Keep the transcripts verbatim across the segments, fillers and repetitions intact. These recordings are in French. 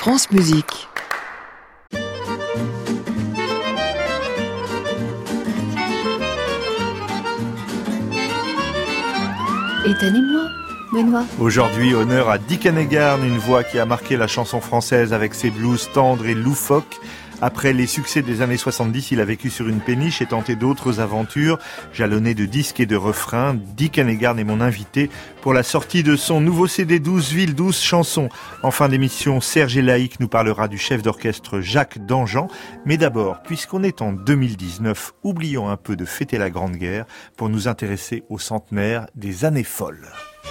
France Musique. Étonnez-moi, Benoît. Aujourd'hui, honneur à Dick Annegarn, une voix qui a marqué la chanson française avec ses blues tendres et loufoques. Après les succès des années soixante-dix, il a vécu sur une péniche et tenté d'autres aventures, jalonnées de disques et de refrains. Dick Annegarn est mon invité pour la sortie de son nouveau C D douze villes, douze chansons. En fin d'émission, Serge Elaïc nous parlera du chef d'orchestre Jacques Dangean. Mais d'abord, puisqu'on est en deux mille dix-neuf, oublions un peu de fêter la Grande Guerre pour nous intéresser au centenaire des années folles.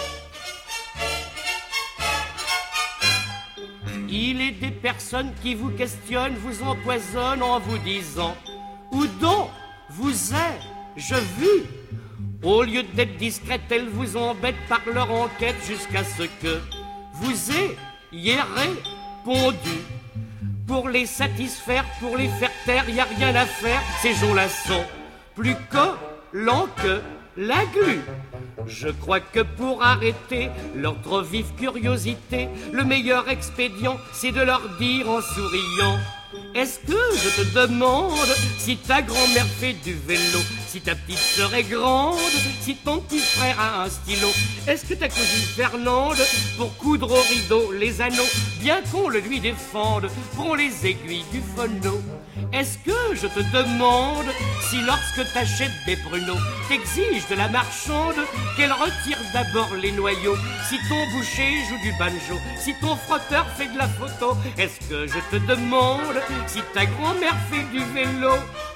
Il est des personnes qui vous questionnent, vous empoisonnent en vous disant « Où donc vous ai-je vu ?» Au lieu d'être discrète, elles vous embêtent par leur enquête jusqu'à ce que vous ayez répondu. Pour les satisfaire, pour les faire taire, y a rien à faire, ces gens-là sont plus collants que la glu. Je crois que pour arrêter leur trop vive curiosité, le meilleur expédient, c'est de leur dire en souriant: est-ce que je te demande si ta grand-mère fait du vélo, si ta petite sœur est grande, si ton petit frère a un stylo? Est-ce que ta cousine Fernande, pour coudre au rideau les anneaux, bien qu'on le lui défende, prend les aiguilles du phono? Est-ce que je te demande si lorsque t'achètes des pruneaux, t'exiges de la marchande qu'elle retire d'abord les noyaux? Si ton boucher joue du banjo, si ton frotteur fait de la photo, est-ce que je te demande si ta grand-mère fait du vélo?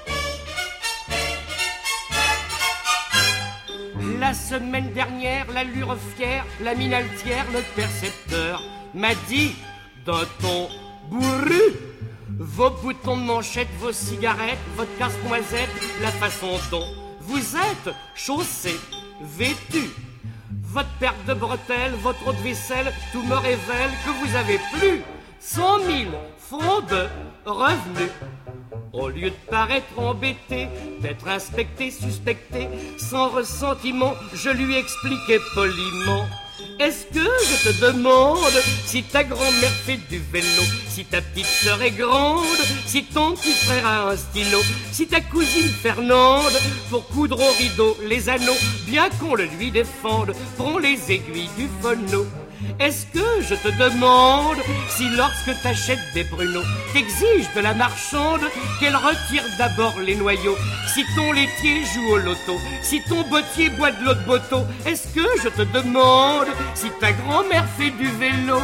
La semaine dernière, l'allure fière, la mine altière, le percepteur m'a dit d'un ton bourru: vos boutons de manchette, vos cigarettes, votre casse-noisette, la façon dont vous êtes chaussé, vêtu, votre paire de bretelles, votre eau de vaisselle, tout me révèle que vous avez plus cent mille francs de revenus. Au lieu de paraître embêté, d'être inspecté, suspecté, sans ressentiment, je lui expliquais poliment: est-ce que je te demande si ta grand-mère fait du vélo, si ta petite sœur est grande, si ton petit frère a un stylo, si ta cousine Fernande, pour coudre au rideau les anneaux, bien qu'on le lui défende, prend les aiguilles du phono? Est-ce que je te demande si lorsque t'achètes des pruneaux, t'exiges de la marchande qu'elle retire d'abord les noyaux? Si ton laitier joue au loto, si ton bottier boit de l'eau de boto, est-ce que je te demande si ta grand-mère fait du vélo?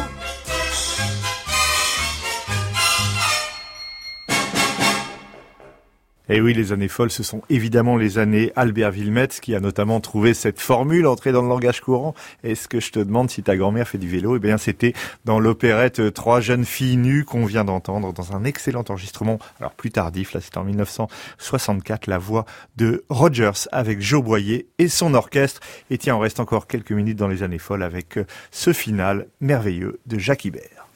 Et oui, les années folles, ce sont évidemment les années Albert Wilmetz, qui a notamment trouvé cette formule entrée dans le langage courant. Est-ce que je te demande si ta grand-mère fait du vélo? Eh bien, c'était dans l'opérette Trois jeunes filles nues qu'on vient d'entendre dans un excellent enregistrement, alors plus tardif, là c'était en mille neuf cent soixante-quatre, la voix de Rogers avec Joe Boyer et son orchestre. Et tiens, on reste encore quelques minutes dans les années folles avec ce final merveilleux de Jacques Ibert.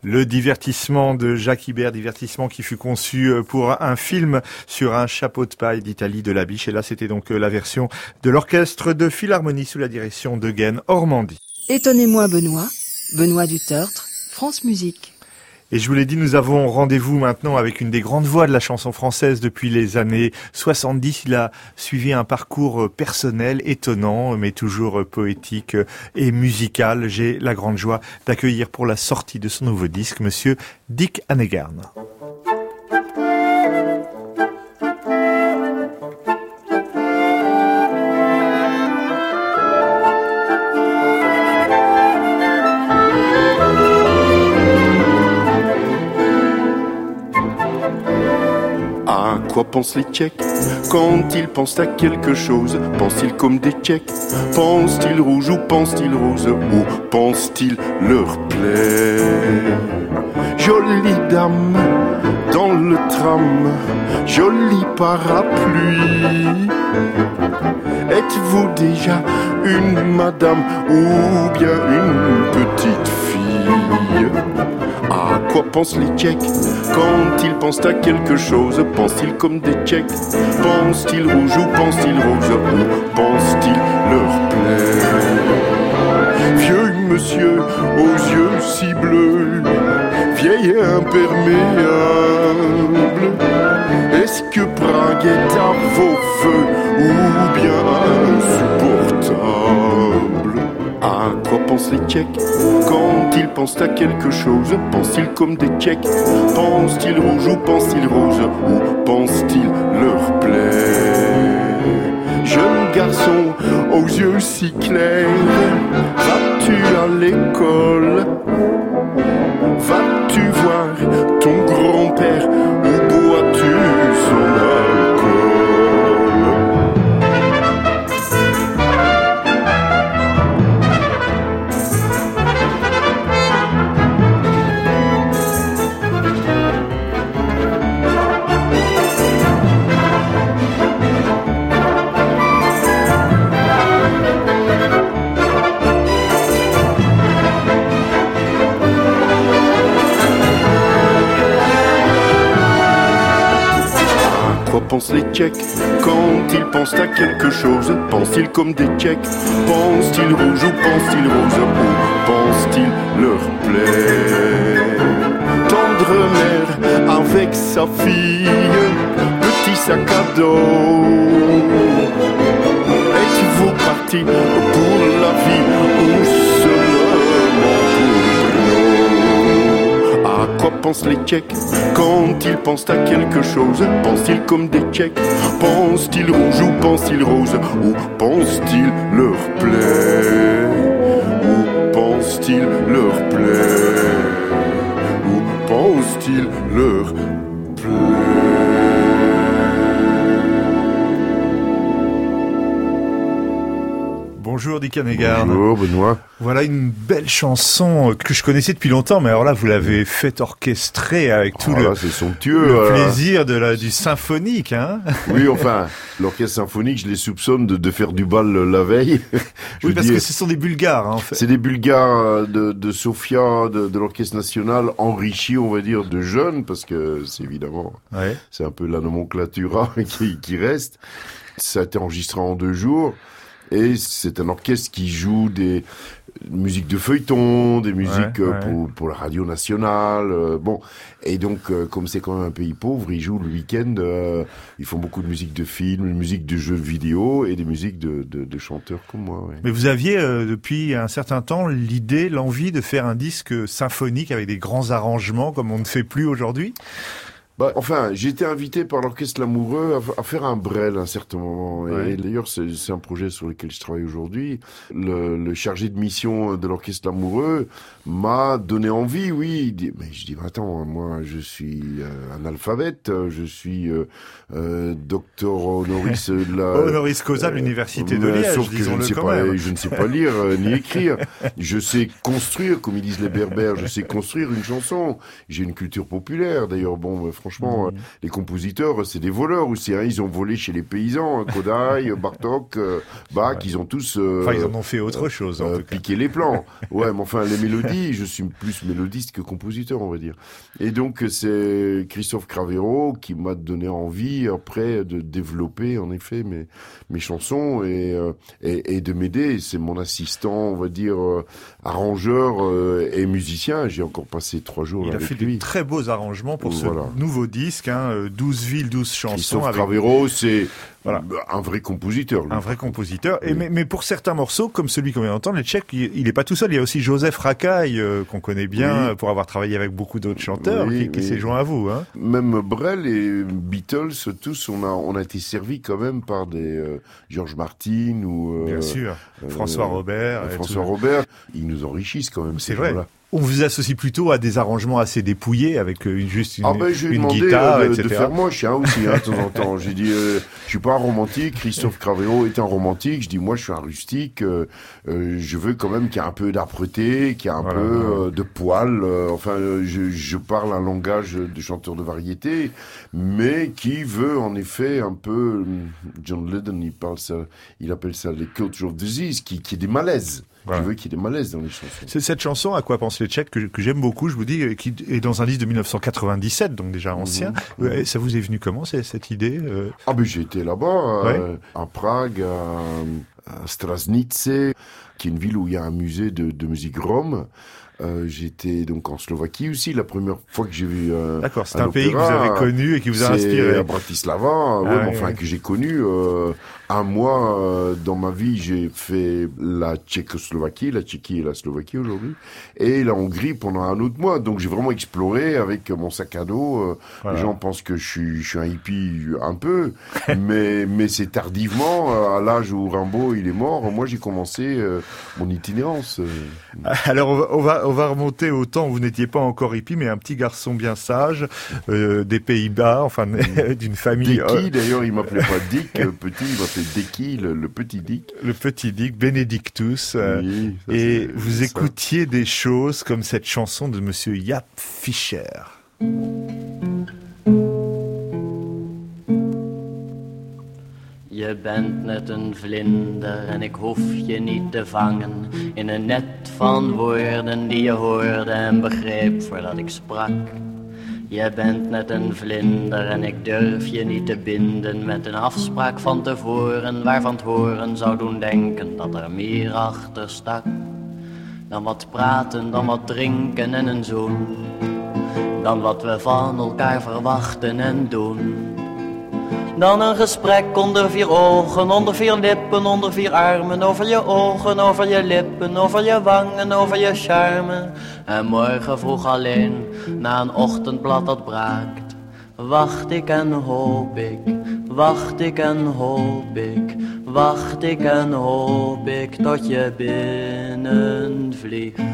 Le divertissement de Jacques Ibert, divertissement qui fut conçu pour un film sur un chapeau de paille d'Italie de la Biche. Et là, c'était donc la version de l'orchestre de Philharmonie sous la direction d'Eugène Ormandy. Étonnez-moi Benoît, Benoît Dutertre, France Musique. Et je vous l'ai dit, nous avons rendez-vous maintenant avec une des grandes voix de la chanson française depuis les années soixante-dix. Il a suivi un parcours personnel étonnant, mais toujours poétique et musical. J'ai la grande joie d'accueillir pour la sortie de son nouveau disque, monsieur Dick Annegarn. À quoi pensent les Tchèques quand ils pensent à quelque chose? Pensent-ils comme des Tchèques? Pensent-ils rouge ou pensent-ils rose? Ou pensent-ils leur plaire? Jolie dame dans le tram, joli parapluie. Êtes-vous déjà une madame ou bien une petite fille? À quoi pensent les Tchèques quand ils pensent à quelque chose? Pensent-ils comme des Tchèques? Pensent-ils rouge ou pensent-ils rose? Ou pensent-ils leur plaire? Vieux monsieur aux yeux si bleus, vieil imperméable, est-ce que Prague est à vos feux ou bien insupportable? À quoi pensent les Tchèques quand ils pensent à quelque chose? Pensent-ils comme des Tchèques? Pensent-ils rouge ou pensent-ils rose? Ou pensent-ils leur plaire? Jeune garçon aux yeux si clairs, vas-tu à l'école? Vas-tu voir ton grand-père ou bois-tu son alcool? Pensent les Tchèques quand ils pensent à quelque chose? Pensent-ils comme des Tchèques? Pensent-ils rouge ou pensent-ils rose? Ou pensent-ils leur plaire? Tendre mère avec sa fille, petit sac à dos. Êtes-vous parti pour la vie ou seulement pour l'eau? À quoi pensent les Tchèques quand ils pensent à quelque chose? Pensent-ils comme des Tchèques? Pensent-ils rouge ou pensent-ils rose? Ou pensent-ils leur plaire? Ou pensent-ils leur plaire? Ou pensent-ils leur plaire? Bonjour Dick Annegarn. Bonjour Benoît. Voilà une belle chanson que je connaissais depuis longtemps, mais alors là vous l'avez fait orchestrer avec tout oh là, le, c'est somptueux, le euh... plaisir de la, du symphonique. Hein. Oui, enfin, l'orchestre symphonique, je les soupçonne de, de faire du bal la veille. Oui, parce dire, que ce sont des Bulgares. Hein, en fait. C'est des Bulgares de, de Sofia, de, de l'orchestre national, enrichis, on va dire, de jeunes, parce que c'est évidemment, ouais. C'est un peu la nomenclatura qui, qui reste. Ça a été enregistré en deux jours. Et c'est un orchestre qui joue des musiques de feuilleton, des musiques ouais, ouais. Pour, pour la radio nationale. Euh, bon, et donc, euh, comme c'est quand même un pays pauvre, ils jouent le week-end. Euh, ils font beaucoup de musique de films, de musique de jeux vidéo et des musiques de, de, de chanteurs comme moi. Ouais. Mais vous aviez, euh, depuis un certain temps, l'idée, l'envie de faire un disque symphonique avec des grands arrangements comme on ne fait plus aujourd'hui ? Bah, enfin, j'ai été invité par l'Orchestre Lamoureux à, à faire un Brel à un certain moment. Ouais. Et d'ailleurs, c'est, c'est un projet sur lequel je travaille aujourd'hui. Le, le chargé de mission de l'Orchestre Lamoureux m'a donné envie, oui. Il dit, mais je dis, attends, moi, je suis euh, analphabète, je suis euh, euh, docteur honoris de la... honoris causa de l'Université de Liège, sauf que je ne sais pas, même. je ne sais pas lire euh, ni écrire. Je sais construire, comme ils disent les Berbères, je sais construire une chanson. J'ai une culture populaire, d'ailleurs, bon, franchement, franchement, Mmh. euh, les compositeurs, c'est des voleurs aussi. Hein. Ils ont volé chez les paysans, hein, Kodály, Bartók, euh, Bach, ouais. Ils ont tous... Euh, enfin, ils en ont fait autre chose, en euh, tout cas. Piqué les plans. Ouais, mais enfin, les mélodies, je suis plus mélodiste que compositeur, on va dire. Et donc, c'est Christophe Cravero qui m'a donné envie, après, de développer, en effet, mes, mes chansons et, euh, et, et de m'aider. C'est mon assistant, on va dire, euh, arrangeur euh, et musicien. J'ai encore passé trois jours Il avec a fait lui. de très beaux arrangements pour voilà. ce nouveau disque, hein, douze villes, douze chansons. Christophe avec... Cravero, c'est voilà. un vrai compositeur. Lui. Un vrai compositeur. Oui. Et mais, mais pour certains morceaux, comme celui qu'on vient d'entendre, les Tchèques, il n'est pas tout seul. Il y a aussi Joseph Racaille, euh, qu'on connaît bien, oui. pour avoir travaillé avec beaucoup d'autres chanteurs, oui, qui, qui oui. s'est joint à vous. Hein. Même Brel et Beatles, tous, on a, on a été servis quand même par des euh, George Martin ou... Euh, bien sûr. Euh, François Robert. Euh, et François tout. Robert. Ils nous enrichissent quand même. C'est vrai. Gens-là. On vous associe plutôt à des arrangements assez dépouillés, avec une, juste une, ah ben, j'ai une demandé guitare, de, et cetera. de faire moche hein, aussi, hein, de temps en temps. J'ai dit, euh, je suis pas un romantique, Christophe Cravero est un romantique. Je dis, moi, je suis un rustique. Euh, euh, je veux quand même qu'il y ait un peu d'âpreté, qu'il y ait un voilà, peu voilà. euh, de poil. Euh, enfin, euh, je, je parle un langage de chanteur de variété, mais qui veut en effet un peu... John Lydon, il parle ça, il appelle ça les cultural disease, qui, qui est des malaises. Voilà. Je veux qu'il y ait des malaises dans les chansons. C'est cette chanson, À quoi pensent les Tchèques, que, que j'aime beaucoup, je vous dis, qui est dans un disque de mille neuf cent quatre-vingt-dix-sept, donc déjà ancien. Mmh. Euh, ça vous est venu comment, c'est, cette idée euh... Ah ben j'ai été là-bas, ouais. euh, à Prague, à, à Strasnice, qui est une ville où il y a un musée de, de musique rome. Euh, j'étais donc en Slovaquie aussi, la première fois que j'ai vu euh, D'accord, c'est un, un pays que vous avez connu et qui vous a inspiré. C'est à Bratislava, ah, ouais, oui, mais enfin oui. que j'ai connu. Euh, un mois euh, dans ma vie, j'ai fait la Tchécoslovaquie, la Tchéquie et la Slovaquie aujourd'hui, et la Hongrie pendant un autre mois. Donc j'ai vraiment exploré avec mon sac à dos. Euh, voilà. Les gens pensent que je suis, je suis un hippie un peu, mais mais c'est tardivement, euh, à l'âge où Rimbaud il est mort. Moi j'ai commencé euh, mon itinérance. Euh. Alors on va, on va on va remonter au temps où vous n'étiez pas encore hippie, mais un petit garçon bien sage, euh, des Pays-Bas, enfin d'une famille. Dicky, d'ailleurs, il m'appelait pas Dick, petit, il m'appelait Dicky, le, le petit Dick. Le petit Dick, Benedictus. Euh, oui, ça, et vous ça. écoutiez des choses comme cette chanson de Monsieur Jaap Fischer. Je bent net een vlinder en ik hoef je niet te vangen in een net van woorden die je hoorde en begreep voordat ik sprak. Je bent net een vlinder en ik durf je niet te binden met een afspraak van tevoren waarvan het horen zou doen denken dat er meer achter stak. Dan wat praten, dan wat drinken en een zoen, dan wat we van elkaar verwachten en doen. Dan een gesprek onder vier ogen, onder vier lippen, onder vier armen. Over je ogen, over je lippen, over je wangen, over je charme. En morgen vroeg alleen, na een ochtendblad dat braakt. Wacht ik en hoop ik, wacht ik en hoop ik. Wacht ik en hoop ik tot je binnenvliegt.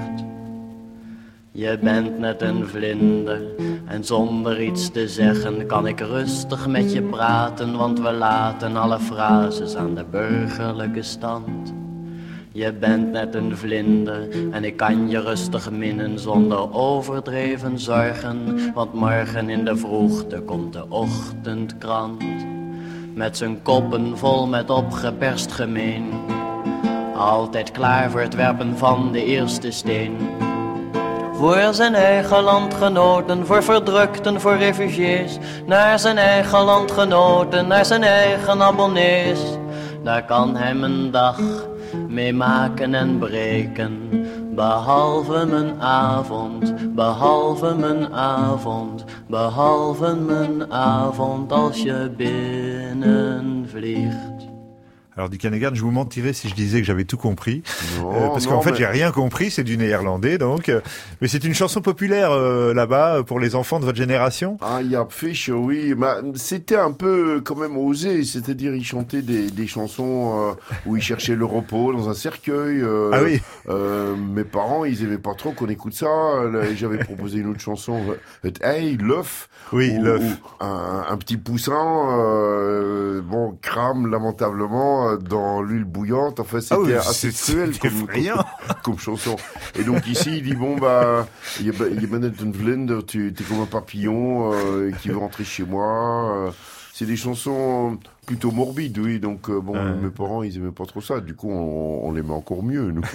Je bent net een vlinder en zonder iets te zeggen kan ik rustig met je praten, want we laten alle frases aan de burgerlijke stand. Je bent net een vlinder en ik kan je rustig minnen zonder overdreven zorgen, want morgen in de vroegte komt de ochtendkrant. Met zijn koppen vol met opgeperst gemeen, altijd klaar voor het werpen van de eerste steen. Voor zijn eigen landgenoten, voor verdrukten, voor refugees. Naar zijn eigen landgenoten, naar zijn eigen abonnees. Daar kan hem een dag mee maken en breken. Behalve mijn avond, behalve mijn avond, behalve mijn avond als je binnenvliegt. Alors, Dick Annegaert, je vous mentirais si je disais que j'avais tout compris. Non, euh, parce non, qu'en fait, mais... j'ai rien compris, c'est du néerlandais, donc. Euh, mais c'est une chanson populaire, euh, là-bas, pour les enfants de votre génération. Ah, Jaap Fischer, oui. Bah, c'était un peu, quand même, osé. C'est-à-dire, il chantait des, des chansons euh, où il cherchait le repos dans un cercueil. Euh, ah oui. Euh, mes parents, ils aimaient pas trop qu'on écoute ça. Là, j'avais proposé une autre chanson, Het Ei, l'œuf. Oui, où, l'œuf. Où un, un petit poussin, euh, bon, crame lamentablement enfant dans l'huile bouillante. Enfin, c'était ah oui, assez c'est, cruel c'est comme, comme, comme chanson. Et donc ici, il dit bon bah, je ben net een vlinder, tu es comme un papillon euh, qui veut rentrer chez moi. Euh, c'est des chansons plutôt morbides, oui. Donc euh, bon, euh... mes parents, ils aimaient pas trop ça. Du coup, on, on l'aimait encore mieux, nous.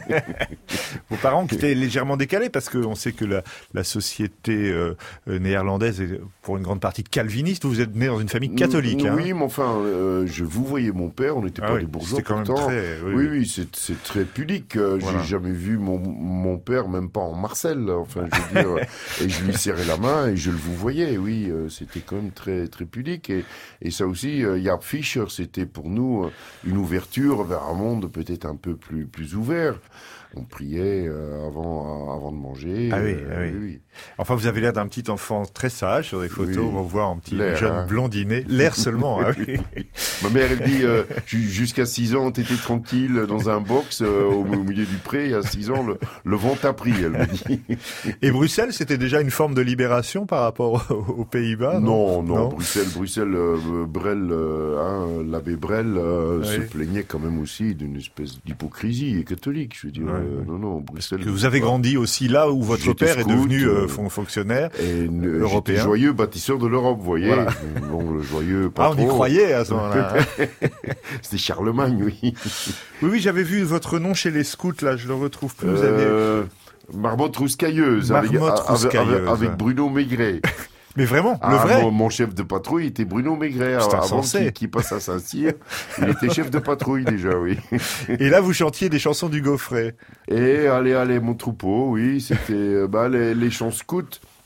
Vos parents qui étaient légèrement décalés, parce qu'on sait que la, la société euh, néerlandaise est pour une grande partie calviniste. Vous êtes né dans une famille catholique. Oui, hein. mais enfin, euh, je vous voyais mon père, on n'était ah pas oui, des bourgeois quand même pourtant. Très, oui, oui, oui, c'est, c'est très pudique. Euh, voilà. J'ai jamais vu mon, mon père, même pas en Marcel. Enfin, je veux dire, et je lui serrais la main et je le vous voyais. Oui, euh, c'était quand même très très pudique. Et, et ça aussi, euh, Jaap Fischer, c'était pour nous une ouverture vers un monde peut-être un peu plus plus ouvert. On priait euh, avant, avant de manger. Ah oui, euh, ah oui. oui, oui. Enfin, vous avez l'air d'un petit enfant très sage sur les photos. Oui. On voit un petit l'air, jeune hein. blondinet. L'air seulement. Ah oui. Ma mère, elle dit, euh, jusqu'à six ans, t'étais tranquille dans un box euh, au, au milieu du pré. Et à six ans, le, le vent t'a pris, elle me dit. Et Bruxelles, c'était déjà une forme de libération par rapport aux, aux Pays-Bas? Non, non, non. Bruxelles, Bruxelles, euh, Brel, euh, hein, l'abbé Brel euh, oui. se plaignait quand même aussi d'une espèce d'hypocrisie catholique, je veux dire. Ouais. Euh, non, non, Bruxelles. Que vous avez grandi aussi là où votre J'étais père scout, est devenu euh, euh, fonctionnaire et ne, européen. Joyeux bâtisseur de l'Europe, vous voyez. Voilà. Bon, le joyeux pas Ah, on trop. y croyait à ce moment-là. C'était Charlemagne, oui. Oui, oui, j'avais vu votre nom chez les scouts, là, je le retrouve plus. Vous euh, avez... Marmotte Rouscailleuse, Marmotte avec, Rouscailleuse. Avec, avec Bruno Maigret. Mais vraiment, ah, le vrai. Mon, mon chef de patrouille était Bruno Maigret. Avant qu'il, qu'il passe à Saint-Cyr, il était chef de patrouille déjà, oui. Et là, vous chantiez des chansons du Gaufret. Et allez, allez, mon troupeau, oui, c'était bah, les, les chants scouts.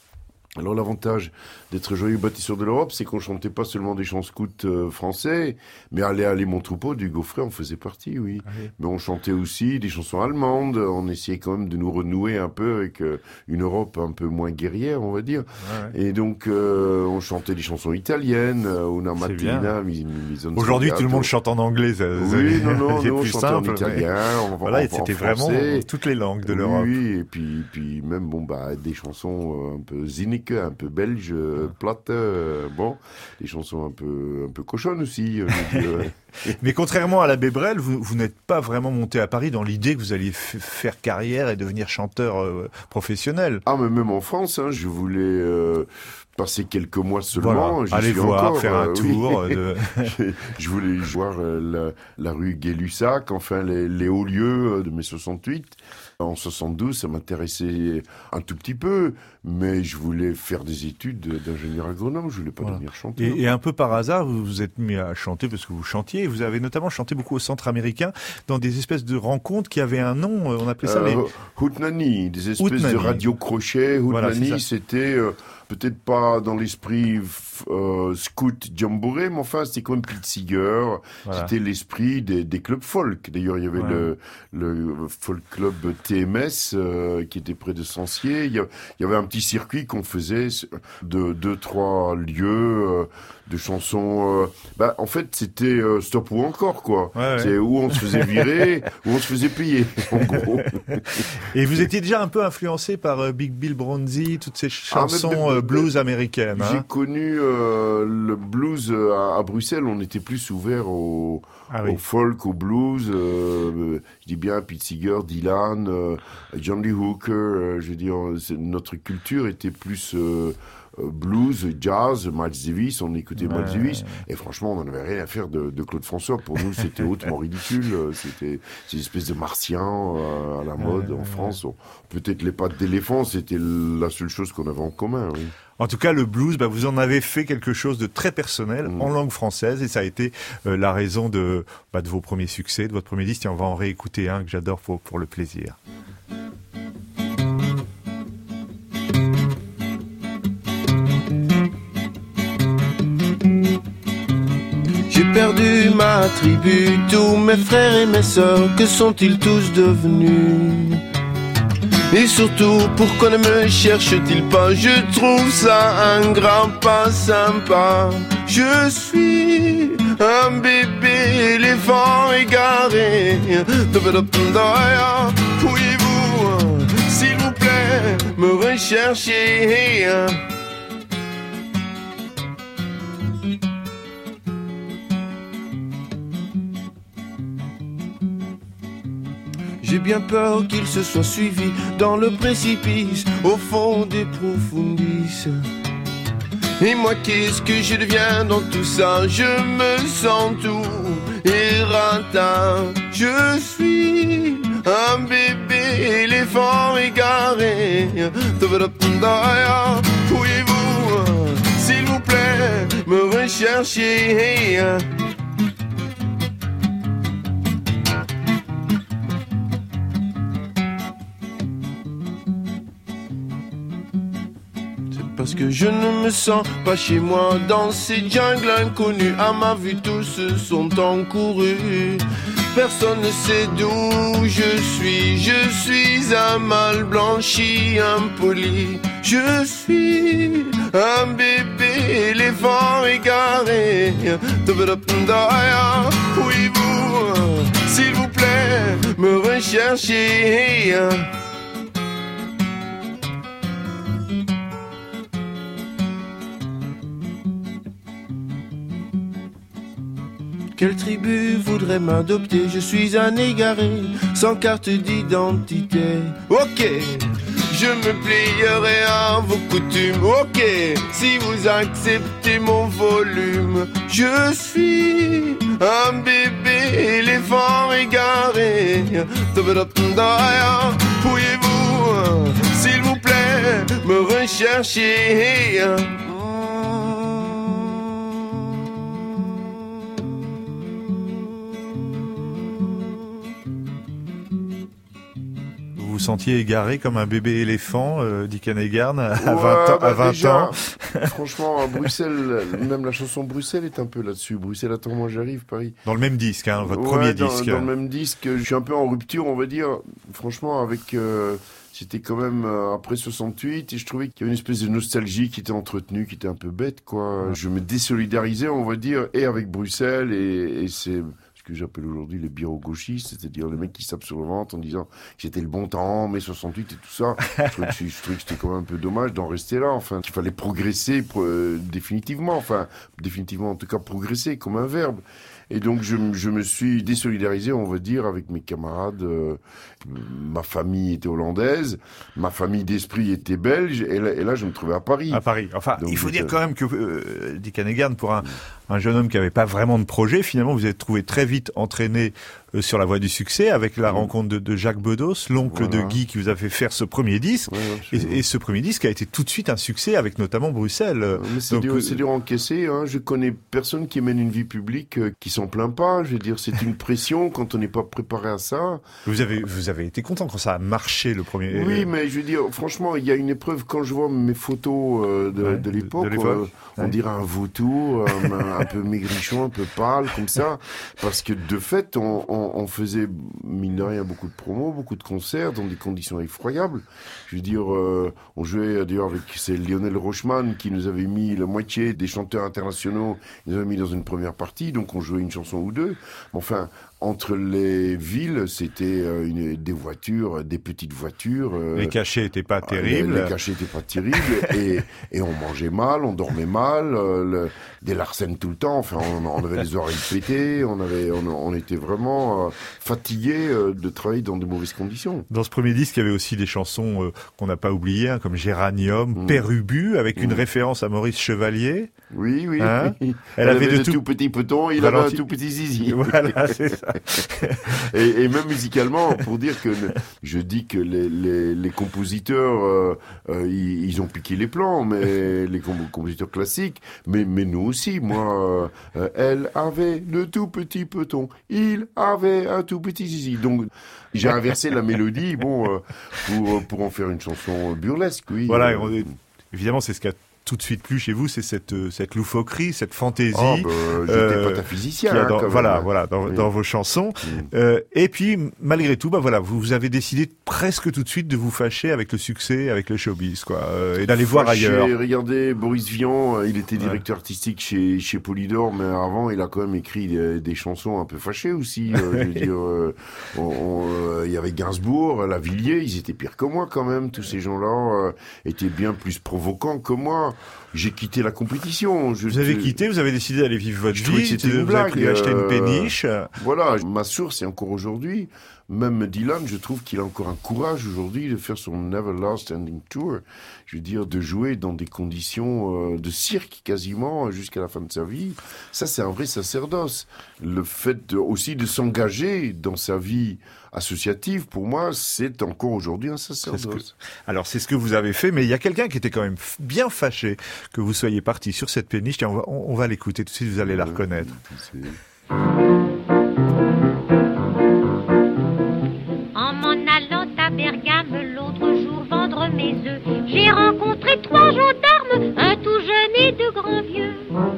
Alors l'avantage d'être joyeux bâtisseur de l'Europe, c'est qu'on chantait pas seulement des chants scouts euh, français, mais Allez, allez, mon troupeau du Gaufret en faisait partie, oui. Ah oui. Mais on chantait aussi des chansons allemandes, on essayait quand même de nous renouer un peu avec euh, une Europe un peu moins guerrière, on va dire. Ah ouais. Et donc euh, on chantait des chansons italiennes, euh, Una Mattina, mi, mi Aujourd'hui tout le monde chante en anglais, ça, oui, non, non, c'est non, plus simple. En italien, mais... en, voilà, en, c'était en vraiment toutes les langues de l'Europe. Oui, et puis, puis même bon bah des chansons un peu zineke, un peu belges, euh, plates, euh, bon, des chansons un peu un peu cochonnes aussi. Euh, Mais contrairement à l'abbé Brel, vous, vous n'êtes pas vraiment monté à Paris dans l'idée que vous alliez f- faire carrière et devenir chanteur euh, professionnel. Ah, mais même en France, hein, je voulais euh, passer quelques mois seulement. Voilà. Aller voir, encore, faire un euh, tour. Oui. De... je, je voulais voir euh, la, la rue Gay-Lussac, enfin les, les hauts lieux de mai soixante-huit. En soixante-douze, ça m'intéressait un tout petit peu, mais je voulais faire des études d'ingénieur agronome, je voulais pas voilà. devenir chanteur. Et, et un peu par hasard, vous vous êtes mis à chanter parce que vous chantiez, et vous avez notamment chanté beaucoup au centre américain, dans des espèces de rencontres qui avaient un nom, on appelait ça euh, les... Hootenanny, des espèces Hootenanny. de radio-crochets. Hootenanny, voilà, c'était... Euh, peut-être pas dans l'esprit euh, scout jamboree, mais enfin c'était quand même Pitziger. Voilà. C'était l'esprit des, des clubs folk. D'ailleurs, il y avait ouais. le, le folk club T M S euh, qui était près de Sancier. Il y, a, il y avait un petit circuit qu'on faisait de deux, trois lieux euh, de chansons. Euh, bah, en fait, c'était euh, stop ou encore quoi. Ouais, c'est ouais. où on se faisait virer, où on se faisait payer, en gros. Et vous étiez déjà un peu influencé par euh, Big Bill Bronzy, toutes ces chansons. Ah, mais, blues américaine. J'ai hein. connu euh, le blues à, à Bruxelles. On était plus ouvert au, ah oui. au folk, au blues. Euh, je dis bien Pete Seeger, Dylan, euh, John Lee Hooker. Euh, je veux dire, notre culture était plus euh, blues, jazz, Miles Davis. On écoutait ouais. Miles Davis. Et franchement, on n'avait rien à faire de, de Claude François. Pour nous, c'était hautement ridicule. C'était une espèce de martien euh, à la mode ouais, en ouais, France. Ouais. Peut-être les pattes d'éléphant, c'était la seule chose qu'on avait en commun. Oui. En tout cas, le blues, bah, vous en avez fait quelque chose de très personnel mmh. en langue française, et ça a été euh, la raison de, bah, de vos premiers succès, de votre premier disque. Et on va en réécouter un que j'adore pour, pour le plaisir. J'ai perdu ma tribu, tous mes frères et mes sœurs, que sont-ils tous devenus ? Et surtout, pourquoi ne me cherche-t-il pas? Je trouve ça ingrat, pas sympa. Je suis un bébé éléphant égaré. Pourriez-vous, s'il vous plaît, me rechercher? J'ai bien peur qu'il se soit suivi dans le précipice, au fond des profondis. Et moi, qu'est-ce que je deviens dans tout ça? Je me sens tout éreintant. Je suis un bébé éléphant égaré. Pouvez-vous, s'il vous plaît, me rechercher? Parce que je ne me sens pas chez moi dans ces jungles inconnues. À ma vue tous sont encourus. Personne ne sait d'où je suis. Je suis un mal blanchi, impoli. Je suis un bébé éléphant égaré. Pouvez-vous, s'il vous plaît, me rechercher? Quelle tribu voudrait m'adopter? Je suis un égaré, sans carte d'identité. Ok, je me plierai à vos coutumes. Ok, si vous acceptez mon volume. Je suis un bébé éléphant égaré. Pourriez-vous, s'il vous plaît, me rechercher? Vous sentiez égaré comme un bébé éléphant, euh, Dick Annegarn, à ouais, vingt ans, bah à vingt déjà, ans. Franchement, à Bruxelles, même la chanson Bruxelles est un peu là-dessus. Bruxelles, attends, moi j'arrive, Paris. Dans le même disque, hein, votre ouais, premier dans, disque. Dans le même disque, je suis un peu en rupture, on va dire. Franchement, avec... Euh, c'était quand même euh, après soixante-huit et je trouvais qu'il y avait une espèce de nostalgie qui était entretenue, qui était un peu bête, quoi. Ouais. Je me désolidarisais, on va dire, et avec Bruxelles et, et c'est... que j'appelle aujourd'hui les bureaux-gauchistes, c'est-à-dire les mecs qui sapent sur le ventre en disant que c'était le bon temps, mai soixante-huit et tout ça. je, trouvais que, je trouvais que c'était quand même un peu dommage d'en rester là, enfin, qu'il fallait progresser euh, définitivement, enfin, définitivement en tout cas progresser comme un verbe. Et donc je, je me suis désolidarisé, on va dire, avec mes camarades. Euh, ma famille était hollandaise, ma famille d'esprit était belge, et là, et là je me trouvais à Paris. À Paris. Enfin, donc, il faut dire euh... quand même que euh, Dick Annegarn, pour un, un jeune homme qui n'avait pas vraiment de projet, finalement, vous êtes trouvé très vite entraîné euh, sur la voie du succès avec la mmh. rencontre de, de Jacques Bedos, l'oncle voilà. de Guy qui vous a fait faire ce premier disque. Ouais, et, et ce premier disque a été tout de suite un succès avec notamment Bruxelles. Mais c'est, donc, dur, euh... c'est dur à encaisser. Hein. Je connais personne qui mène une vie publique euh, qui s'en plaint pas. Je veux dire, c'est une pression quand on n'est pas préparé à ça. Vous avez, vous avez été content quand ça a marché le premier. Oui, mais je veux dire, franchement, il y a une épreuve quand je vois mes photos euh, de, ouais, de l'époque. De l'époque. Euh, on ouais. dirait un vautour, un, un peu maigrichon, un peu pâle, comme ça. Parce que de fait, on, on, on faisait, mine de rien, beaucoup de promos, beaucoup de concerts dans des conditions effroyables. Je veux dire, euh, on jouait d'ailleurs avec, c'est Lionel Rochman qui nous avait mis la moitié des chanteurs internationaux, il nous avait mis dans une première partie, donc on jouait une chanson ou deux. Enfin, entre les villes, c'était euh, une, des voitures, des petites voitures. Euh, les cachets étaient pas terribles. Les, les cachets étaient pas terribles et, et on mangeait mal, on dormait mal, euh, le, des larcènes tout le temps. Enfin, on, on avait les oreilles pétées, on avait, on, on était vraiment euh, fatigués euh, de travailler dans de mauvaises conditions. Dans ce premier disque, il y avait aussi des chansons euh, qu'on n'a pas oubliées, hein, comme Géranium, mmh. Père Ubu, avec mmh. une référence à Maurice Chevalier. Oui, oui. Hein Elle, Elle avait, avait de tout, tout petits petons, il Valentin... avait un tout petit zizi. Voilà, c'est ça. et, et même musicalement, pour dire que je dis que les, les, les compositeurs, euh, euh, ils, ils ont piqué les plans, mais les compositeurs classiques, mais, mais nous aussi. Moi, euh, elle avait de tout petits petons, il avait un tout petit zizi. Donc j'ai inversé la mélodie, bon, euh, pour pour en faire une chanson burlesque, oui. Voilà, on est... évidemment, c'est ce qu'a tout de suite plus chez vous, c'est cette cette loufoquerie, cette fantaisie. Oh, bah, j'étais euh, pataphysicien. Hein, dans, voilà, même. voilà, dans, oui. dans vos chansons. Mm. Euh, et puis, malgré tout, bah voilà, vous, vous avez décidé presque tout de suite de vous fâcher avec le succès, avec le showbiz, quoi, euh, et d'aller Fâché, voir ailleurs. Regardez, Boris Vian, il était directeur ouais. artistique chez chez Polydor, mais avant, il a quand même écrit des, des chansons un peu fâchées aussi. Euh, je veux dire, euh, on, on, euh, il y avait Gainsbourg, Lavilliers, ils étaient pires que moi quand même. Tous ces gens-là euh, étaient bien plus provocants que moi. j'ai quitté la compétition. Je, vous avez quitté, vous avez décidé d'aller vivre votre je vie, c'était vous une blague, avez pu acheter euh, une péniche. Voilà, ma source, et encore aujourd'hui, même Dylan, je trouve qu'il a encore un courage aujourd'hui de faire son Never Last Standing Tour. Je veux dire, de jouer dans des conditions euh, de cirque quasiment jusqu'à la fin de sa vie. Ça, c'est un vrai sacerdoce. Le fait de, aussi de s'engager dans sa vie associative, pour moi, c'est encore aujourd'hui un sacerdoce. C'est ce que... Alors, c'est ce que vous avez fait, mais il y a quelqu'un qui était quand même bien fâché que vous soyez parti sur cette péniche. Tiens, on va, on, on va l'écouter tout de suite, vous allez la reconnaître. C'est... En m'en allant à Bergame l'autre jour vendre mes œufs, j'ai rencontré trois gendarmes, un tout jeune et deux grands vieux.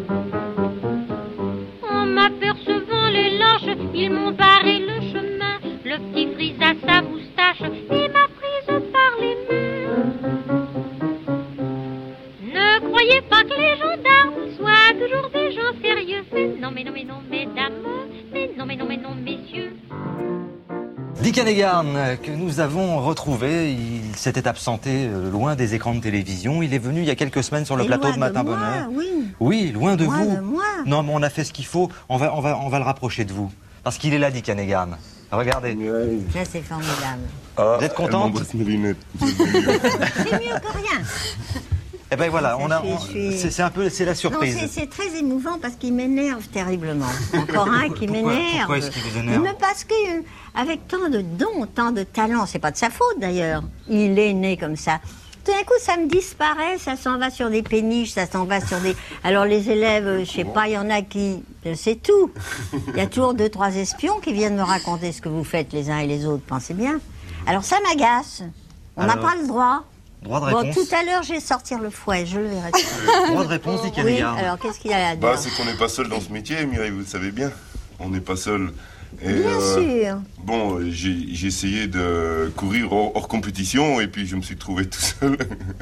En m'apercevant les lâches, ils m'ont barré le chemin. Le petit frise à sa moustache et m'a prise par les mains. Ne croyez pas que les gendarmes soient toujours des gens sérieux. Mais non, mais non, mais non, mesdames, mais non, mais non, mais non, messieurs. Dick Annegarn, que nous avons retrouvé, il s'était absenté loin des écrans de télévision. Il est venu il y a quelques semaines sur le Et plateau loin de Matin de moi, Bonheur. Oui. Oui, loin de Loin vous. de moi. Non, mais on a fait ce qu'il faut. On va, on va, on va le rapprocher de vous. Parce qu'il est là, Dick Annegarn. Regardez. Ça, c'est formidable. Ah, vous êtes contente? C'est mieux que rien. Eh ben voilà, on a, Je on- suis- c'est c'est un peu, c'est la surprise. Non, c'est, c'est très émouvant parce qu'il m'énerve terriblement. Encore un qui Pourquoi- m'énerve. pourquoi est-ce qu'il vous énerve? Mais parce qu'avec tant de dons, tant de talents, c'est pas de sa faute d'ailleurs. Il est né comme ça. Tout d'un coup, ça me disparaît, ça s'en va sur des péniches, ça s'en va sur des... Alors les élèves, euh, je sais pas, il y en a qui... Je sais tout. Il y a toujours deux, trois espions qui viennent me raconter ce que vous faites les uns et les autres, pensez bien. Alors ça m'agace. On n'a Alors, pas le droit. droit de Bon, réponse. tout à l'heure, je vais sortir le fouet, je le verrai. Droit de réponse, Dick Oui, Annegarn. alors qu'est-ce qu'il y a à dire? Bah, c'est qu'on n'est pas seul dans ce métier, Mireille, vous le savez bien. On n'est pas seul. Et, Bien euh, sûr. Bon, j'ai, j'ai essayé de courir hors, hors compétition et puis je me suis trouvé tout seul.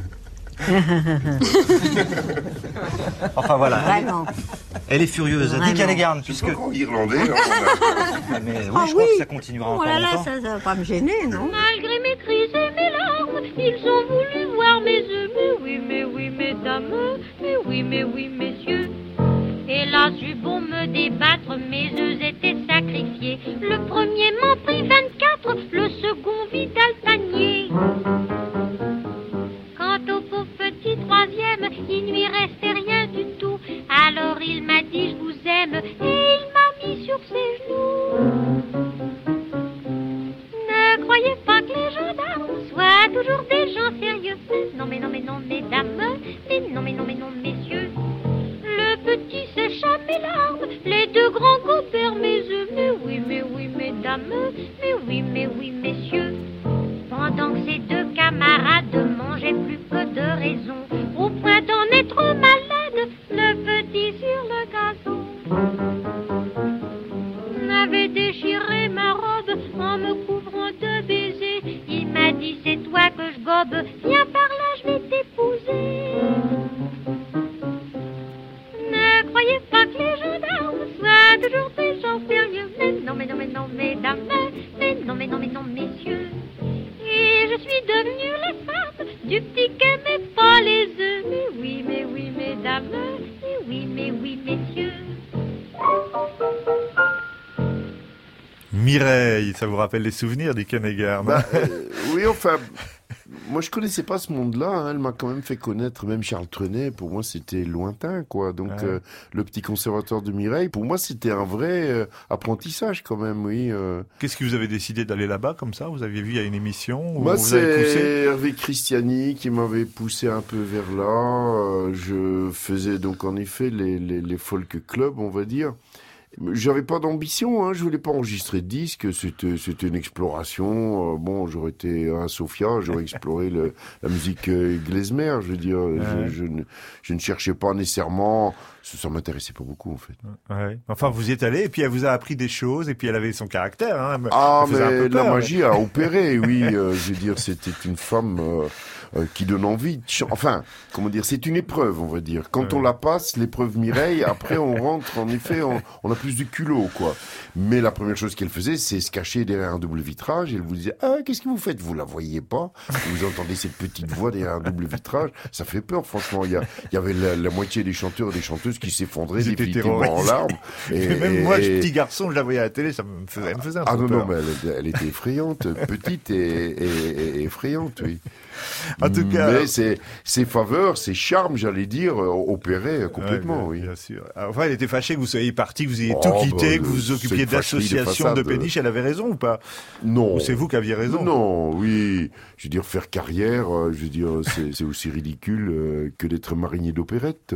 Enfin voilà. Vraiment. Elle est furieuse. Vraiment. Dick Annegarn, puisque... irlandais. Hein, Ah, mais oui, Ah je crois oui. que ça continuera Oh encore là là, longtemps. ça, ça va pas me gêner, non? Malgré mes cris et mes larmes, ils ont voulu voir mes œufs. Mais oui, mais oui, mesdames, mais oui, mais oui, messieurs. Hélas, j'eus beau me débattre, mes œufs étaient sacrifiés. Le premier m'en prit vingt-quatre, le second vida le panier. Quant au pauvre petit troisième, il ne lui restait rien du tout. Alors il m'a dit je vous aime et il m'a mis sur ses genoux. Ne croyez pas que les gendarmes soient toujours des gens sérieux. Non mais non mais non mesdames, mais non mais non mais non messieurs. Le petit sécha mes larmes, les deux grands gobèrent mes œufs. Mais oui, mais oui mesdames, mais oui, mais oui messieurs. Pendant que ces deux camarades mangeaient plus que de raison, au point d'en être malade, le petit sur le gazon avait déchiré ma robe en me couvrant de baisers. Il m'a dit c'est toi que je gobe, viens par là je vais t'épouser. Ne croyez pas que les gendarmes soient toujours des gens sérieux. Mais non, mais non, mais non, mesdames, mais non, mais non, mais non, messieurs. Et je suis devenue la femme du petit qui n'aimait pas les œufs. Mais oui, mais oui, mesdames, mais oui, mais oui, messieurs. Mireille, ça vous rappelle les souvenirs des Annegarn? Bah, euh, oui, enfin, moi je connaissais pas ce monde-là. Hein. Elle m'a quand même fait connaître, même Charles Trenet. Pour moi, c'était lointain, quoi. Donc, Ouais. euh, le petit conservatoire de Mireille, pour moi, c'était un vrai euh, apprentissage, quand même. Oui. Euh. Qu'est-ce qui vous avez décidé d'aller là-bas comme ça? Vous aviez vu, il y a une émission où Moi, on vous avez poussé? c'est Hervé Christiani qui m'avait poussé un peu vers là. Euh, je faisais donc en effet les, les, les folk clubs, on va dire. J'avais pas d'ambition, hein, je voulais pas enregistrer de disque, c'était, c'était une exploration. Euh, bon, j'aurais été à Sofia, j'aurais exploré le, la musique euh, klezmer, je veux dire. Ouais. Je, je, ne, je ne cherchais pas nécessairement, ça, ça m'intéressait pas beaucoup en fait. Ouais. Enfin, vous y êtes allé et puis elle vous a appris des choses et puis elle avait son caractère. Hein. Elle Ah, faisait un mais peu la peur, magie mais- a opéré, oui. euh, je veux dire, c'était une femme euh, euh, qui donne envie. De ch- enfin, comment dire, c'est une épreuve, on va dire. Quand Ouais. on la passe, l'épreuve Mireille, après on rentre, en effet, on, on a plus de culot, quoi. Mais la première chose qu'elle faisait, c'est se cacher derrière un double vitrage. Elle vous disait, ah, qu'est-ce que vous faites? Vous la voyez pas. Vous entendez cette petite voix derrière un double vitrage. Ça fait peur, franchement. Il y, a, il y avait la, la moitié des chanteurs et des chanteuses qui s'effondraient définitivement en larmes. Et, et même et, moi, et... petit garçon, je la voyais à la télé, ça me faisait, elle me faisait un peu ah, non, peur. non, mais elle, elle était effrayante, petite et, et, et effrayante, oui. En tout cas, mais ses, ses faveurs, ses charmes, j'allais dire, opéraient complètement, ouais, oui. Bien sûr. Enfin, elle était fâchée que vous soyez parti, que vous ayez oh, tout quitté, bah, que vous vous occupiez d'associations de, de péniches. Elle avait raison ou pas? Non. Ou c'est vous qui aviez raison? Non, oui. Je veux dire, faire carrière, je veux dire, c'est, c'est aussi ridicule que d'être marinier d'opérette.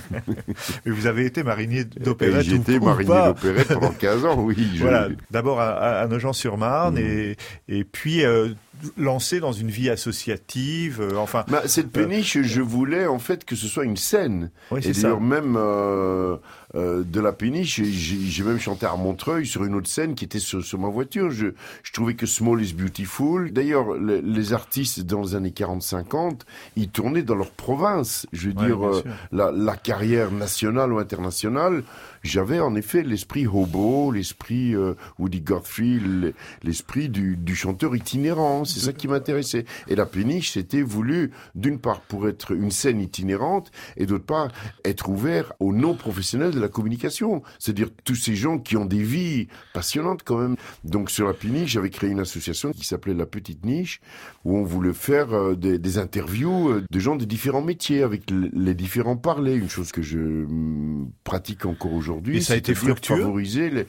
Mais vous avez été marinier d'opérette. J'ai été marinier d'opérette pendant quinze ans, oui. Je... Voilà. D'abord à, à Nogent-sur-Marne mmh. et, et puis euh, lancé dans une vie associative. Euh, enfin. Bah, cette péniche, euh, je voulais en fait que ce soit une scène. Oui, c'est et ça. d'ailleurs même euh, euh, de la péniche, j'ai, j'ai même chanté à Montreuil sur une autre scène qui était sur, sur ma voiture. Je, je trouvais que Small is Beautiful. D'ailleurs, les, les artistes dans les années quarante cinquante, ils tournaient dans leur province. Je veux ouais, dire, euh, la, la carrière nationale ou internationale. J'avais en effet l'esprit hobo, l'esprit euh, Woody Guthrie, l'esprit du, du chanteur itinérant. C'est ça qui m'intéressait. Et la péniche, c'était voulu, d'une part, pour être une scène itinérante, et d'autre part, être ouvert aux non-professionnels de la communication. C'est-à-dire tous ces gens qui ont des vies passionnantes quand même. Donc sur la péniche, j'avais créé une association qui s'appelait La Petite Niche, où on voulait faire euh, des, des interviews euh, de gens de différents métiers, avec l- les différents parlers. Une chose que je mm, pratique encore aujourd'hui. Et ça a été fructueux. Favoriser les...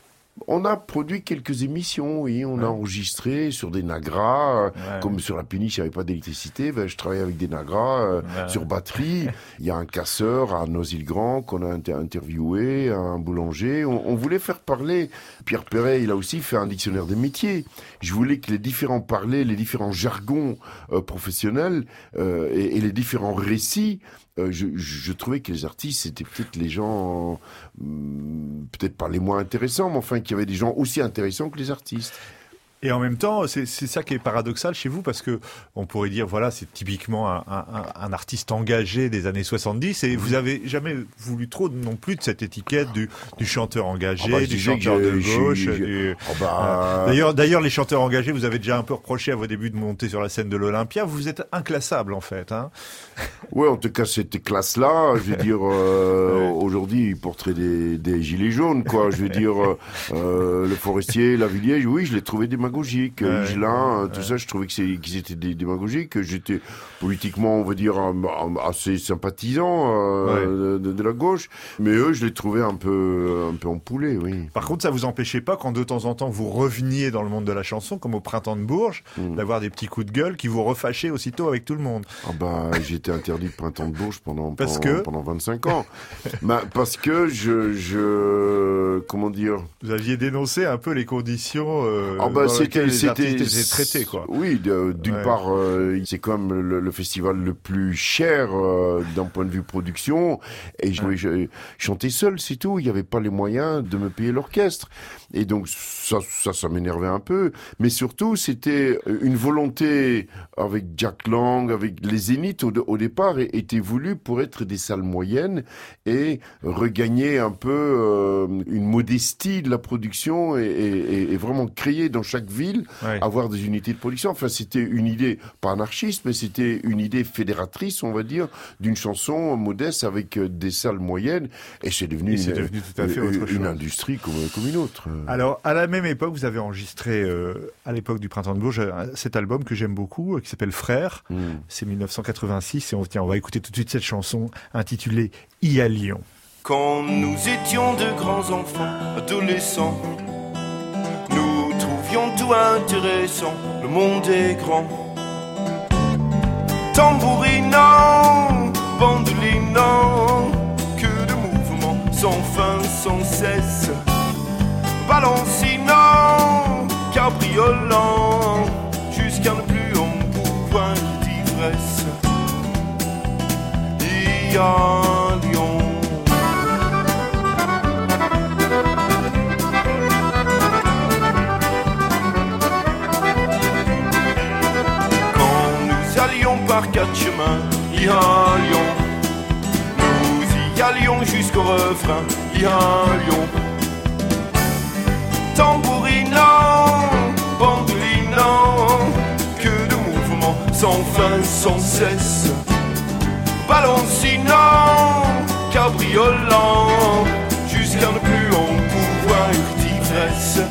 On a produit quelques émissions, oui. On ouais. a enregistré sur des nagras. Ouais. Comme sur la péniche, il n'y avait pas d'électricité. Ben, je travaillais avec des nagras euh, ouais. sur batterie. Il y a un casseur à Noisy-le-Grand qu'on a inter- interviewé, un boulanger. On, on voulait faire parler. Pierre Perret, il a aussi fait un dictionnaire des métiers. Je voulais que les différents parlers, les différents jargons euh, professionnels euh, et, et les différents récits, Euh, je, je trouvais que les artistes, c'était peut-être les gens, euh, peut-être pas les moins intéressants, mais enfin qu'il y avait des gens aussi intéressants que les artistes. Et en même temps, c'est, c'est ça qui est paradoxal chez vous, parce que on pourrait dire, voilà, c'est typiquement un, un, un artiste engagé des années soixante-dix, et vous avez jamais voulu trop non plus de cette étiquette du, du chanteur engagé, oh bah, du chanteur de gauche. Du, oh bah... D'ailleurs, d'ailleurs, les chanteurs engagés, vous avez déjà un peu reproché à vos débuts de monter sur la scène de l'Olympia. Vous êtes inclassable, en fait. Hein. Oui, en tout cas, cette classe-là, je veux dire, euh, ouais. aujourd'hui, ils porteraient des, des gilets jaunes, quoi. Je veux dire, euh, le Forestier, Lavilliers, oui, je les trouvais des démagogiques, ouais, Higelin, ouais. tout ça, je trouvais que c'est, qu'ils étaient des démagogiques. J'étais politiquement, on va dire, assez sympathisant euh, ouais. de, de la gauche, mais eux, je les trouvais un peu, un peu empoulés, oui. Par contre, ça vous empêchait pas, quand de temps en temps vous reveniez dans le monde de la chanson, comme au Printemps de Bourges, mmh. d'avoir des petits coups de gueule qui vous refâchaient aussitôt avec tout le monde? Ah bah, j'étais interdit de Printemps de Bourges pendant, parce pendant, que... pendant vingt-cinq ans. bah, parce que je, je, comment dire... Vous aviez dénoncé un peu les conditions euh, ah bah, dans c'était, lesquelles les c'était, artistes étaient traités, quoi. Oui, de, d'une ouais. part, euh, c'est quand même le, le festival le plus cher euh, d'un point de vue production, et je, ouais. je, je chantais seul, c'est tout. Il n'y avait pas les moyens de me payer l'orchestre. Et donc, ça, ça, ça m'énervait un peu. Mais surtout, c'était une volonté avec Jack Lang, avec les Zéniths, au, au départ, était voulu pour être des salles moyennes et regagner un peu euh, une modestie de la production et, et, et vraiment créer dans chaque ville, ouais. avoir des unités de production. Enfin, c'était une idée, pas anarchiste, mais c'était une idée fédératrice, on va dire, d'une chanson modeste avec des salles moyennes. Et c'est devenu, et une, c'est devenu tout à fait autre chose. Une industrie comme, comme une autre. Alors, à la même époque, vous avez enregistré, euh, à l'époque du Printemps de Bourges, cet album que j'aime beaucoup, euh, qui s'appelle Frères. Mm. C'est dix-neuf cent quatre-vingt-six. Et on, tiens, on va écouter tout de suite cette chanson intitulée I à Lyon. Quand nous étions de grands enfants, adolescents, nous trouvions tout intéressant. Le monde est grand. Tambourinant, bandolinant, que de mouvements sans fin, sans cesse. Balancinant, cabriolant, jusqu'à ne plus en pouvoir d'ivresse. Il y a Lyon. Quand nous allions par quatre chemins, il y a Lyon. Nous y allions jusqu'au refrain, il y a Lyon. sans fin, sans cesse, balancinant, cabriolant, jusqu'à ne plus en pouvoir d'ivresse.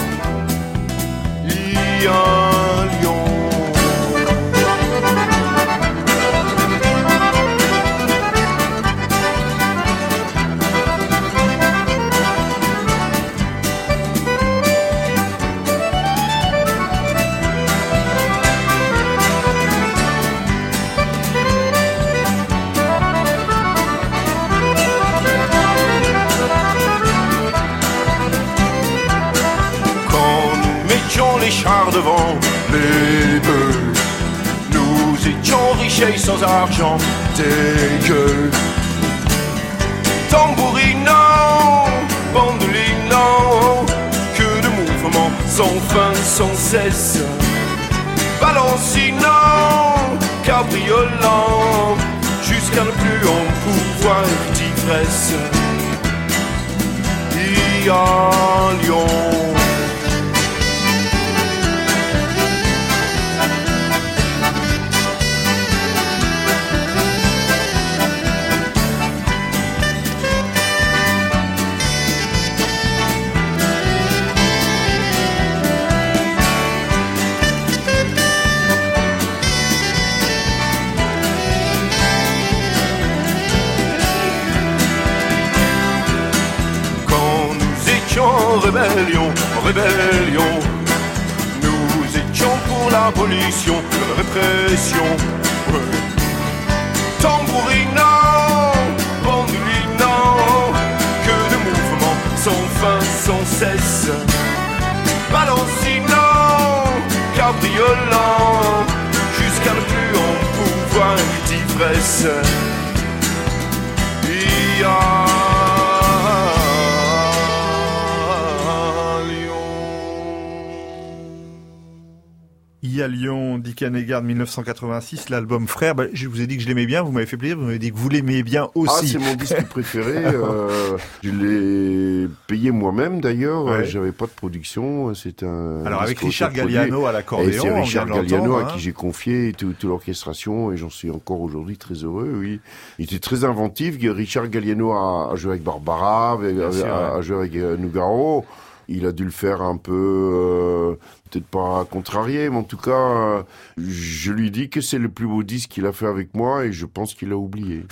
Il y a un lion. Les chars devant les bœufs, nous étions riches et sans argent, dégueu. Tambourinant, bandolinant, que de mouvements sans fin, sans cesse, balancinant, cabriolant, jusqu'à ne plus en pouvoir d'ivresse. Il y a un lion. Rébellion, rébellion, nous étions pour l'abolition, la répression. Ouais. Tambourinant, bandolinant, que de mouvements sans fin, sans cesse, balancinant, cabriolant, jusqu'à ne plus en pouvoir d'ivresse. Il y a Il y a Lyon, Dick Annegarn, dix-neuf cent quatre-vingt-six, l'album Frères. Bah, je vous ai dit que je l'aimais bien, vous m'avez fait plaisir, vous m'avez dit que vous l'aimiez bien aussi. Ah, c'est mon disque préféré. euh, je l'ai payé moi-même d'ailleurs. Ouais. J'avais pas de production. C'est un. Alors avec Richard Galliano à l'accordéon. Et c'est Richard Galliano à qui j'ai confié toute tout l'orchestration et j'en suis encore aujourd'hui très heureux. Oui, il était très inventif. Richard Galliano a, a joué avec Barbara, avec, a, sûr, a, ouais. a joué avec euh, Nougaro. Il a dû le faire un peu, euh, peut-être pas contrarié, mais en tout cas, euh, je lui dis que c'est le plus beau disque qu'il a fait avec moi et je pense qu'il a oublié.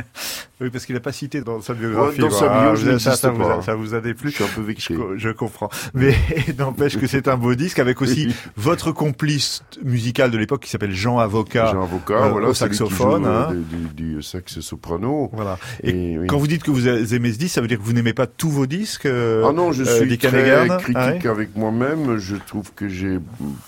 Oui, parce qu'il n'a pas cité dans sa biographie. Ouais, dans sa bio, je ça, ça, pas. Vous a, ça vous a déplu. Je suis un peu vexé. Je, je comprends. Mais n'empêche que c'est un beau disque avec aussi votre complice musical de l'époque qui s'appelle Jean Avocat. Jean Avocat, euh, voilà, au saxophone. Joue, hein. euh, du, du sax soprano. Voilà. Et, et oui. Quand vous dites que vous aimez ce disque, ça veut dire que vous n'aimez pas tous vos disques? euh, Ah non, je suis euh, très Annegarn, critique ah ouais avec moi-même. Je trouve que j'ai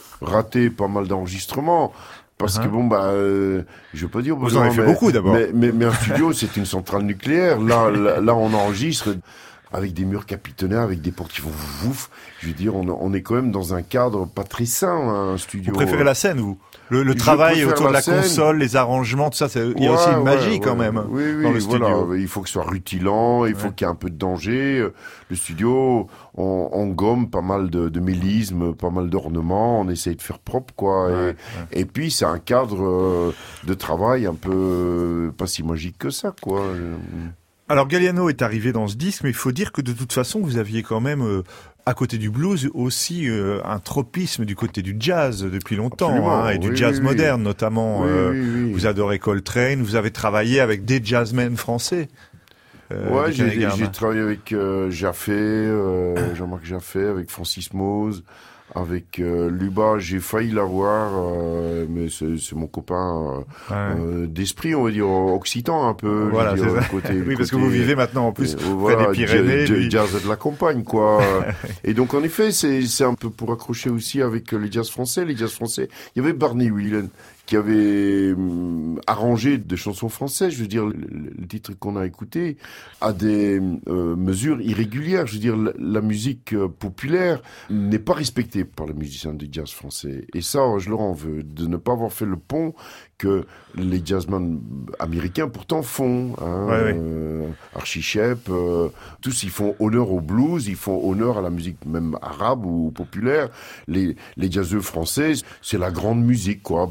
raté pas mal d'enregistrements. Parce uh-huh. que bon, bah, euh, je veux pas dire... Vous en avez fait mais, beaucoup d'abord. Mais, mais, mais un studio, c'est une centrale nucléaire. Là, là, là, on enregistre avec des murs capitonnaires, avec des portes qui font vouf. Je veux dire, on, on est quand même dans un cadre pas très sain, un studio. Vous préférez la scène, vous? Le, le travail autour de la scène. console, les arrangements, tout ça, c'est, il y a ouais, aussi une magie ouais, quand ouais. même oui, oui, dans le voilà. studio. Il faut que ce soit rutilant, il faut ouais. qu'il y ait un peu de danger. Le studio, on, on gomme pas mal de, de mélismes, pas mal d'ornements, on essaye de faire propre, quoi. Ouais, et, ouais. et puis, c'est un cadre de travail un peu pas si magique que ça, quoi. Alors Galliano est arrivé dans ce disque, mais il faut dire que de toute façon, vous aviez quand même, euh, à côté du blues, aussi euh, un tropisme du côté du jazz depuis longtemps, hein, et du oui, jazz oui, moderne notamment. Oui, euh, oui, oui. Vous adorez Coltrane, vous avez travaillé avec des jazzmen français. Euh, ouais, j'ai, j'ai travaillé avec euh, Jaffé, euh, Jean-Marc Jaffé, avec Francis Mose. Avec euh, Luba, j'ai failli l'avoir, euh, mais c'est, c'est mon copain euh, ouais. euh, d'esprit, on va dire, occitan un peu. Voilà, dire, c'est ça. Côté, oui, côté, parce que vous vivez maintenant en plus euh, près voilà, des Pyrénées. Jazz, lui... jazz de la campagne, quoi. Et donc, en effet, c'est, c'est un peu pour accrocher aussi avec les jazz français. Les jazz français, il y avait Barney Whelan qui avait hum, arrangé des chansons françaises. Je veux dire, le, le titre qu'on a écouté a des euh, mesures irrégulières. Je veux dire, la, la musique euh, populaire n'est pas respectée par les musiciens du jazz français. Et ça, je leur en veux, de ne pas avoir fait le pont que les jazzmen américains pourtant font. Hein, ouais, ouais. Euh, Archie Shepp, euh, tous ils font honneur au blues, ils font honneur à la musique même arabe ou populaire. Les, les jazzeux français, c'est la grande musique, quoi. B- b-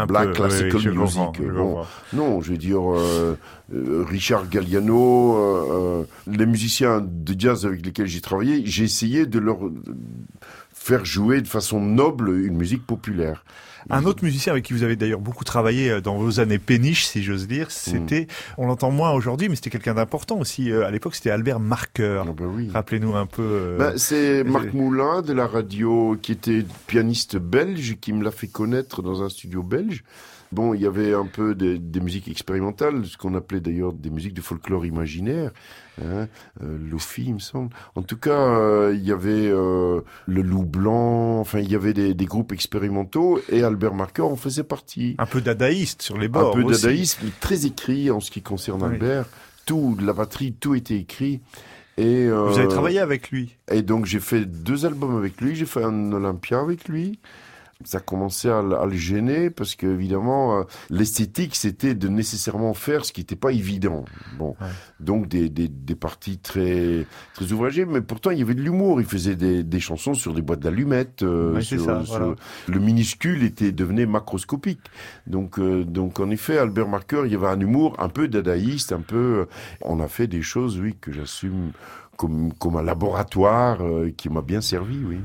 black peu, classical oui, music. Comprends, je bon, non, je veux dire euh, euh, Richard Galliano, euh, euh, les musiciens de jazz avec lesquels j'ai travaillé, j'ai essayé de leur faire jouer de façon noble une musique populaire. Un autre musicien avec qui vous avez d'ailleurs beaucoup travaillé dans vos années péniches, si j'ose dire, c'était, mmh. on l'entend moins aujourd'hui, mais c'était quelqu'un d'important aussi. À l'époque, c'était Albert Marqueur. Ah bah oui. Rappelez-nous un peu. Euh... Bah, c'est Marc Moulin de la radio, qui était pianiste belge, qui me l'a fait connaître dans un studio belge. Bon, il y avait un peu des, des musiques expérimentales, ce qu'on appelait d'ailleurs des musiques de folklore imaginaire, hein, euh, Lofi, il me semble. En tout cas, euh, il y avait euh, le Loup Blanc, enfin, il y avait des, des groupes expérimentaux, et Albert Marqueur en faisait partie. Un peu dadaïste sur les bords. Un peu aussi. dadaïste, mais très écrit en ce qui concerne oui. Albert. Tout, la batterie, tout était écrit. Et, euh, Vous avez travaillé avec lui. Et donc, j'ai fait deux albums avec lui, j'ai fait un Olympia avec lui. Ça commençait à, à le gêner parce que évidemment euh, l'esthétique c'était de nécessairement faire ce qui n'était pas évident. Bon, ouais. donc des, des des parties très très ouvragées, mais pourtant il y avait de l'humour. Il faisait des des chansons sur des boîtes d'allumettes. Euh, ouais, sur, ça, sur, voilà. Le minuscule était devenait macroscopique. Donc euh, donc en effet Albert Marqueur, il y avait un humour un peu dadaïste, un peu. On a fait des choses, oui, que j'assume comme comme un laboratoire euh, qui m'a bien servi, oui.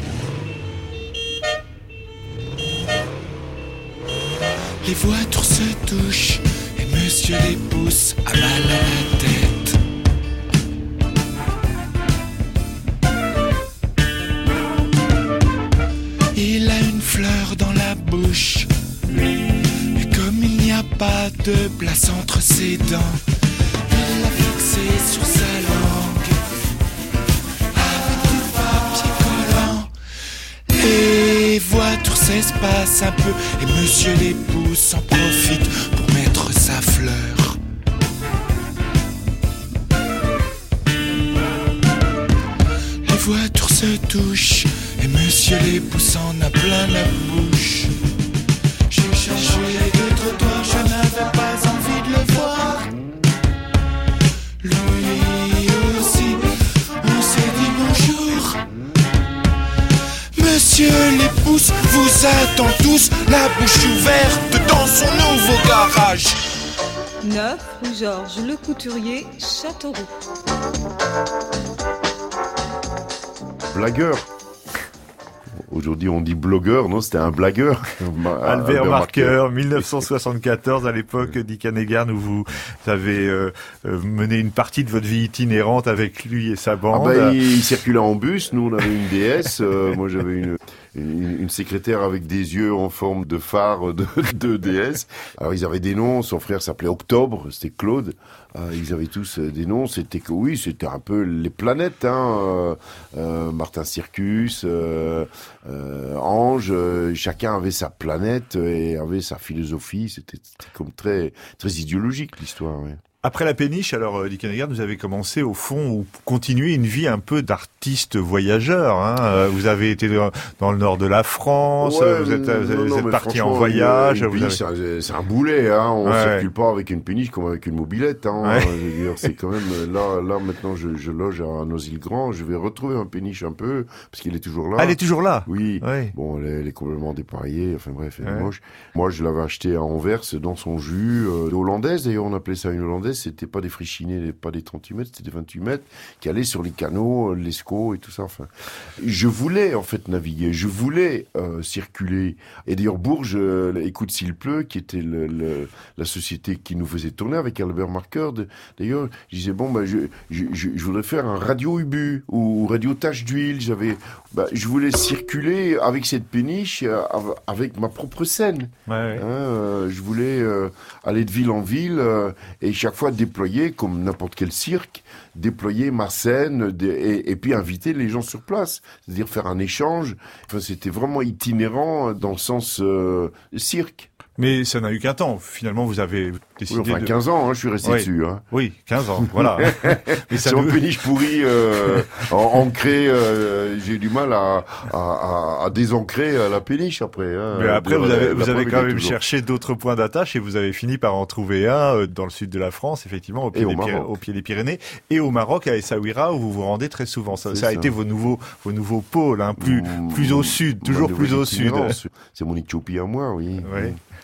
Les voitures se touchent et monsieur les pousse à mal à la tête. Il a une fleur dans la bouche et comme il n'y a pas de place entre ses dents, il l'a fixé sur sa langue avec du papier collant. Les voitures s'espacent un peu et monsieur l'épouse en profite pour mettre sa fleur. Les voitures se touchent et monsieur l'épouse en a plein la bouche. J'ai cherché de trottoir, je n'avais pas envie de le voir. Lui aussi, on s'est dit bonjour. Monsieur l'épouse vous attend tous, la bouche ouverte dans son nouveau garage. neuf rue Georges Le Couturier, Châteauroux. Blagueur. Aujourd'hui, on dit blogueur, non, c'était un blagueur. Albert, Albert Marqueur, dix-neuf cent soixante-quatorze, à l'époque, Dick Annegarn, où vous avez euh, mené une partie de votre vie itinérante avec lui et sa bande. Ah ben, il, il circulait en bus, nous on avait une D S, euh, moi j'avais une, une, une secrétaire avec des yeux en forme de phare de, de D S. Alors ils avaient des noms, son frère s'appelait Octobre, c'était Claude. Euh, ils avaient tous euh, des noms, c'était que oui, c'était un peu les planètes, hein. Euh, euh, Martin Circus, euh, euh, Ange, euh, chacun avait sa planète et avait sa philosophie. C'était, c'était comme très très idéologique l'histoire. Ouais. Après la péniche, alors Dick Annegarn, vous avez commencé au fond, ou continuer une vie un peu d'artiste voyageur. Hein. Vous avez été dans le nord de la France, ouais, vous êtes, non, vous non, êtes parti en voyage. Une, une vous péniche, avez... c'est, un, c'est un boulet, hein. On ouais. circule pas avec une péniche comme avec une mobilette. Hein. Ouais. Je veux dire, c'est quand même là, là maintenant, je, je loge à Noisy-le-Grand. Je vais retrouver ma péniche un peu parce qu'il est toujours là. Ah, elle est toujours là. Oui. Ouais. Bon, elle est, elle est complètement dépareillée. Enfin bref, elle est ouais. moche. Moi, je l'avais acheté à Anvers dans son jus euh, hollandaise. D'ailleurs, on appelait ça une hollandaise. C'était pas des friches pas des trente-huit mètres, c'était des vingt-huit mètres, qui allaient sur les canaux, l'Escaut et tout ça. Enfin, je voulais en fait naviguer, je voulais euh, circuler. Et d'ailleurs, Bourges, euh, Écoute s'il pleut, qui était le, le, la société qui nous faisait tourner avec Albert Marqueur. De, d'ailleurs, je disais bon, bah, je, je, je, je voudrais faire un radio Ubu ou radio Tache d'huile. J'avais, bah, je voulais circuler avec cette péniche, euh, avec ma propre scène. Ouais, ouais. Hein, euh, je voulais euh, aller de ville en ville euh, et chaque fois déployer comme n'importe quel cirque, déployer ma scène de, et, et puis inviter les gens sur place, c'est-à-dire faire un échange. Enfin, c'était vraiment itinérant dans le sens euh, cirque. Mais ça n'a eu qu'un temps. Finalement, vous avez décidé oui, enfin, de... quinze ans, hein, je suis resté oui. dessus. Hein. Oui, quinze ans, voilà. Mais ça sur nous... une péniche pourrie, euh, ancrée, euh, j'ai eu du mal à, à, à, à désancrer la péniche après. Hein. Mais après, vous avez, la, vous la avez quand même toujours. cherché d'autres points d'attache et vous avez fini par en trouver un dans le sud de la France, effectivement, au pied, des, Pyr... au pied des Pyrénées, et au Maroc, à Essaouira, où vous vous rendez très souvent. Ça, ça a ça. été vos nouveaux, vos nouveaux pôles, hein, plus, mmh, plus au sud, toujours plus au sud. C'est mon Éthiopie à moi, oui. Ouais.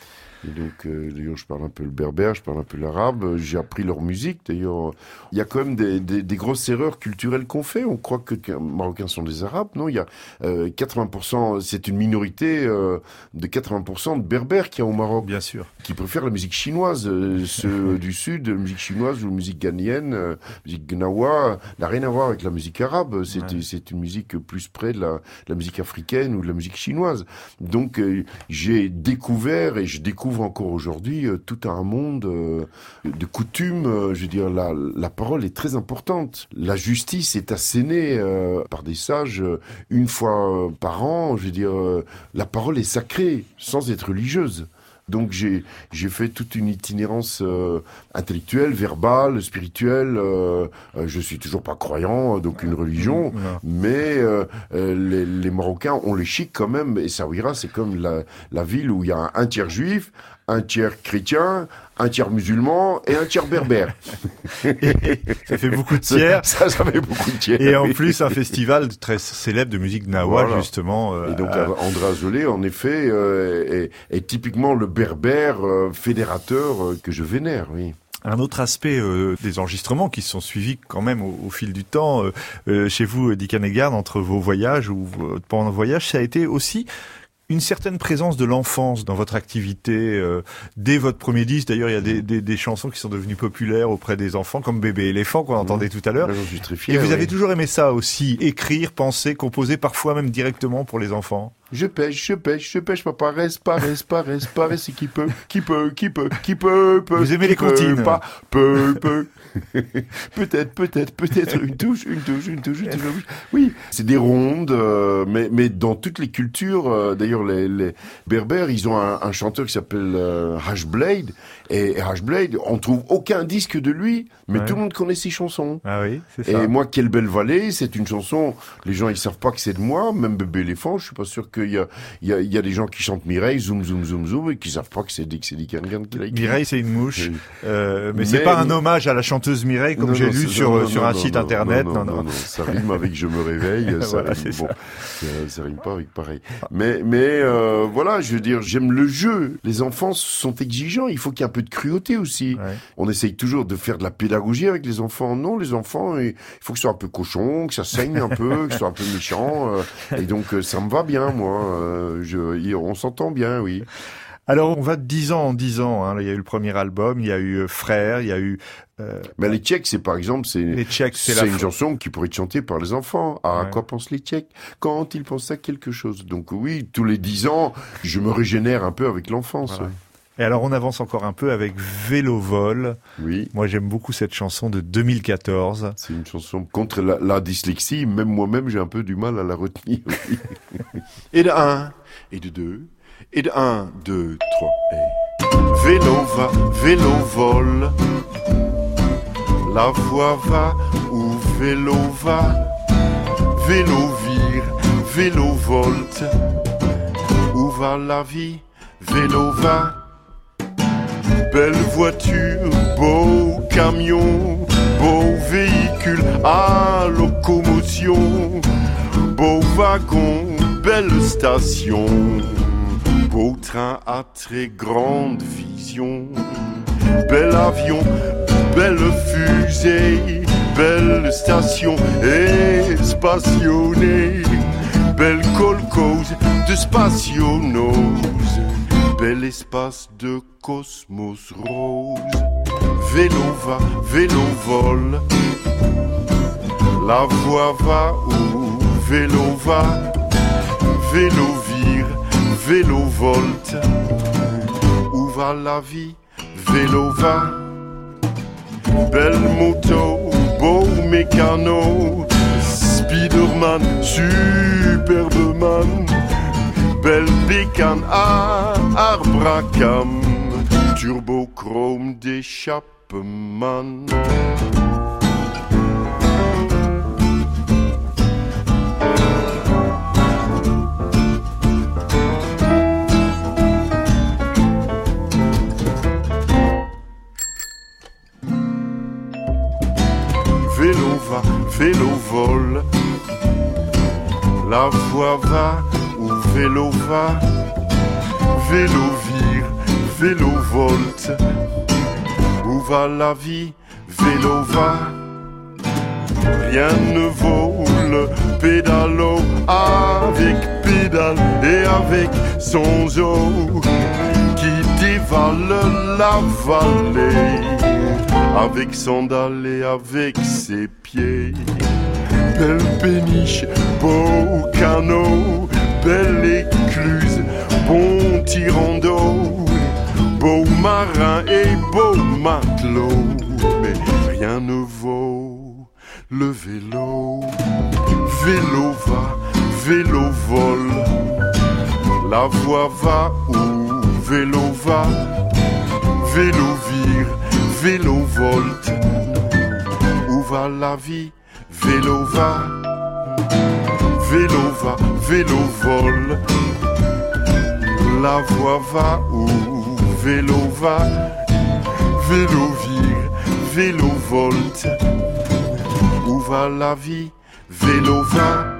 Et donc, euh, d'ailleurs, je parle un peu le berbère, je parle un peu l'arabe. J'ai appris leur musique. D'ailleurs, il y a quand même des, des, des grosses erreurs culturelles qu'on fait. On croit que les Marocains sont des Arabes. Non, il y a euh, quatre-vingts pour cent, c'est une minorité euh, de quatre-vingts pour cent de berbères qui y a au Maroc. Bien sûr. Qui préfèrent la musique chinoise. Euh, ceux du Sud, la musique chinoise ou la musique ghanéenne, euh, la musique gnawa, n'a rien à voir avec la musique arabe. C'est, ouais. c'est une musique plus près de la, de la musique africaine ou de la musique chinoise. Donc, euh, j'ai découvert et je découvre encore aujourd'hui euh, tout un monde euh, de coutumes. Euh, je veux dire, la, la parole est très importante. La justice est assénée euh, par des sages euh, une fois euh, par an. Je veux dire, euh, la parole est sacrée, sans être religieuse. Donc j'ai j'ai fait toute une itinérance euh, intellectuelle, verbale, spirituelle. Euh, euh, je suis toujours pas croyant d'aucune religion, mmh, mais euh, euh, les, les Marocains ont les chics quand même. Et Essaouira, c'est comme la, la ville où il y a un tiers juif, un tiers chrétien, un tiers musulman et un tiers berbère. Ça fait beaucoup de tiers. Ça, ça fait beaucoup de tiers. Et en plus, un festival très célèbre de musique gnawa, voilà. justement. Euh, et donc, euh, André Azoulay, en effet, euh, est, est typiquement le berbère euh, fédérateur euh, que je vénère, oui. Un autre aspect euh, des enregistrements qui se sont suivis quand même au, au fil du temps euh, euh, chez vous, Dick Annegarn, entre vos voyages ou vos, pendant vos voyages, ça a été aussi une certaine présence de l'enfance dans votre activité euh, dès votre premier disque. D'ailleurs, il y a des, des, des chansons qui sont devenues populaires auprès des enfants, comme Bébé éléphant qu'on entendait mmh. tout à l'heure. Là, j'en suis très fier, et vous oui. avez toujours aimé ça aussi, écrire, penser, composer, parfois même directement pour les enfants. Je pêche, je pêche, je pêche, papa, reste, pas, reste, pas, reste, pas, reste, c'est qui peut, qui peut, qui peut, qui peut, peut. Vous aimez les peut, comptines. Pas, peut, peut. peut-être, peut-être, peut-être, une touche, une touche, une touche, une touche. Oui, c'est des rondes, euh, mais, mais dans toutes les cultures, euh, d'ailleurs, les, les berbères, ils ont un, un chanteur qui s'appelle euh, Hashblade, et Hashblade, on trouve aucun disque de lui, mais ouais. tout le monde connaît ses chansons. Ah oui, c'est ça. Et moi, Quelle belle vallée, c'est une chanson, les gens, ils savent pas que c'est de moi, même Bébé éléphant, je suis pas sûr qu'il y a, il y a, il y a des gens qui chantent Mireille, zoom, zoom, zoom, zoom, et qui savent pas que c'est Dick, c'est Dick Annegarn qui l'a écrit. Mireille, c'est une mouche, oui. euh, mais, mais c'est pas un hommage à la chanteuse Mireille, comme non, j'ai non, lu sur, non, sur non, un non, site non, internet. Non non, non, non, non, ça rime avec Je me réveille, ça, voilà, rime, bon, ça. Ça, ça rime pas avec pareil. Mais, mais euh, voilà, je veux dire, j'aime le jeu. Les enfants sont exigeants, il faut qu'il y ait un peu de cruauté aussi. Ouais. On essaye toujours de faire de la pédagogie avec les enfants. Non, les enfants, il faut que ce soit un peu cochon, que ça saigne un peu, que ce soit un peu méchant. Euh, et donc, ça me va bien, moi. Euh, je, on s'entend bien, oui. Alors, on va de dix ans en dix ans. Hein. Il y a eu le premier album, il y a eu euh, Frères, il y a eu... Euh... Mais les Tchèques, c'est par exemple, c'est, les Tchèques, c'est, c'est la une chanson qui pourrait être chantée par les enfants. Ah, à ouais. quoi pensent les Tchèques quand ils pensent à quelque chose? Donc oui, tous les dix ans, je me régénère un peu avec l'enfance. Voilà. Et alors, on avance encore un peu avec Vélo Vol. Oui. Moi, j'aime beaucoup cette chanson de deux mille quatorze. C'est une chanson contre la, la dyslexie. Même moi-même, j'ai un peu du mal à la retenir. Et de un, et de deux, et de un, deux, trois, et... Vélo va, vélo vole. La voix va où vélo va. Vélo vire, vélo volte. Où va la vie? Vélo va. Belle voiture, beau camion, beau véhicule à locomotion, beau wagon, belle station, beau train à très grande vision, bel avion, belle fusée, belle station espationnée, belle colcose de spationose, bel espace de cosmos rose. Vélo va, vélo vole. La voix va où vélo va. Vélo vire, vélo volte. Où va la vie? Vélo va. Belle moto, beau mécano. Spiderman, Superman. Belle bécane à arbracam, turbochrome d'échappement. Vélo va, vélo vole, la voix va où vélo va, vélo vire, vélo volte. Où va la vie, vélo va. Rien ne vaut le pédalo avec pédale et avec son zoo qui dévale la vallée avec sandales et avec ses pieds. Belle péniche, beau canot, belle écluse, bon tirant d'eau, beau marin et beau matelot, mais rien ne vaut le vélo. Vélo va, vélo vole, la voie va où vélo va, vélo vire, vélo volte. Où va la vie, vélo va, vélo va, vélo vole, la voie va où vélo va, vélo vire, vélo volte. Où va la vie, vélo va.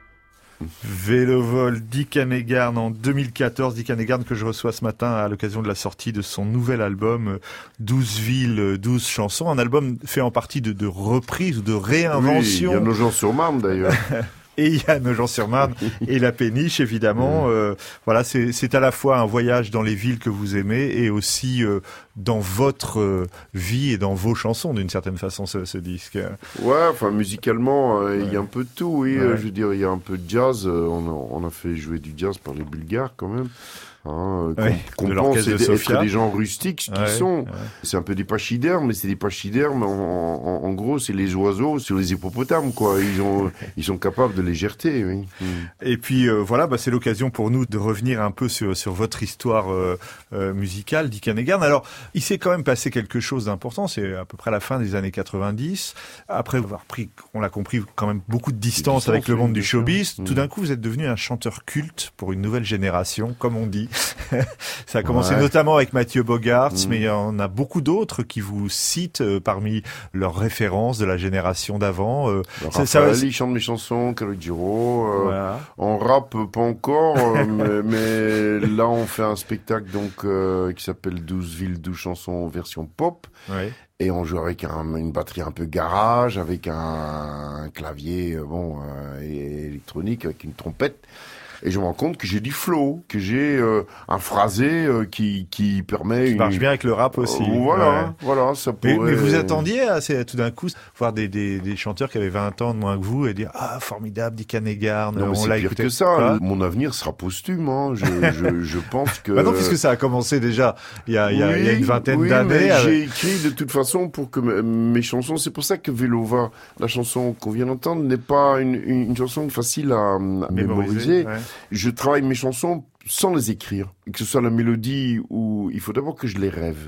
Vélo vol, Dick Annegarn en deux mille quatorze, Dick Annegarn que je reçois ce matin à l'occasion de la sortie de son nouvel album douze villes, douze chansons, un album fait en partie de, de reprises ou de réinventions. Oui, il y a Nogent-sur-Marne d'ailleurs. Et il y a Nogent-sur-Marne et la péniche, évidemment. Mmh. Euh, voilà, c'est, c'est à la fois un voyage dans les villes que vous aimez et aussi euh, dans votre euh, vie et dans vos chansons, d'une certaine façon, ce, ce disque. Ouais, enfin, musicalement, euh, il ouais. y a un peu de tout, oui. Ouais. Euh, je veux dire, il y a un peu de jazz. Euh, on, a, on a fait jouer du jazz par les Bulgares, quand même. Hein, ouais, qu'on de pense de être des gens rustiques, ce qu'ils ouais, sont. Ouais. C'est un peu des pachydermes, mais c'est des pachydermes. En, en, en gros, c'est les oiseaux sur les hippopotames, quoi. Ils ont, ils sont capables de légèreté. Oui. Mm. Et puis euh, voilà, bah, c'est l'occasion pour nous de revenir un peu sur sur votre histoire euh, euh, musicale, Dick Annegarn. Alors, il s'est quand même passé quelque chose d'important. C'est à peu près la fin des années quatre-vingt-dix. Après avoir pris, on l'a compris, quand même beaucoup de distance, distance avec le monde oui, du showbiz. Mm. Tout d'un coup, vous êtes devenu un chanteur culte pour une nouvelle génération, comme on dit. Ça a commencé ouais. notamment avec Mathieu Bogart, mmh. mais il y en a beaucoup d'autres qui vous citent euh, parmi leurs références de la génération d'avant. Euh, ça, ça, ça, il chante mes chansons, Calogero. Euh, voilà. On rappe pas encore, euh, mais, mais là on fait un spectacle donc euh, qui s'appelle douze villes, douze chansons version pop. Ouais. Et on joue avec un, une batterie un peu garage, avec un, un clavier euh, bon euh, électronique, avec une trompette. Et je me rends compte que j'ai du flow, que j'ai euh, un phrasé euh, qui qui permet... Qui une... marche bien avec le rap aussi. Euh, voilà, ouais. voilà, ça pourrait... Mais, mais vous attendiez à c'est, tout d'un coup voir des, des, des chanteurs qui avaient vingt ans de moins que vous et dire « Ah, formidable, Dick Annegarn, non, mais on c'est l'a pire écouté. » que ça, ah. Mon avenir sera posthume, hein. je, je, je pense que... Bah non, puisque ça a commencé déjà il y a, il y a, oui, il y a une vingtaine oui, d'années. Mais avec... j'ai écrit de toute façon pour que mes, mes chansons... C'est pour ça que Vélo va, la chanson qu'on vient d'entendre, n'est pas une, une, une chanson facile à, à mémoriser. mémoriser. Ouais. Je travaille mes chansons sans les écrire, que ce soit la mélodie ou il faut d'abord que je les rêve.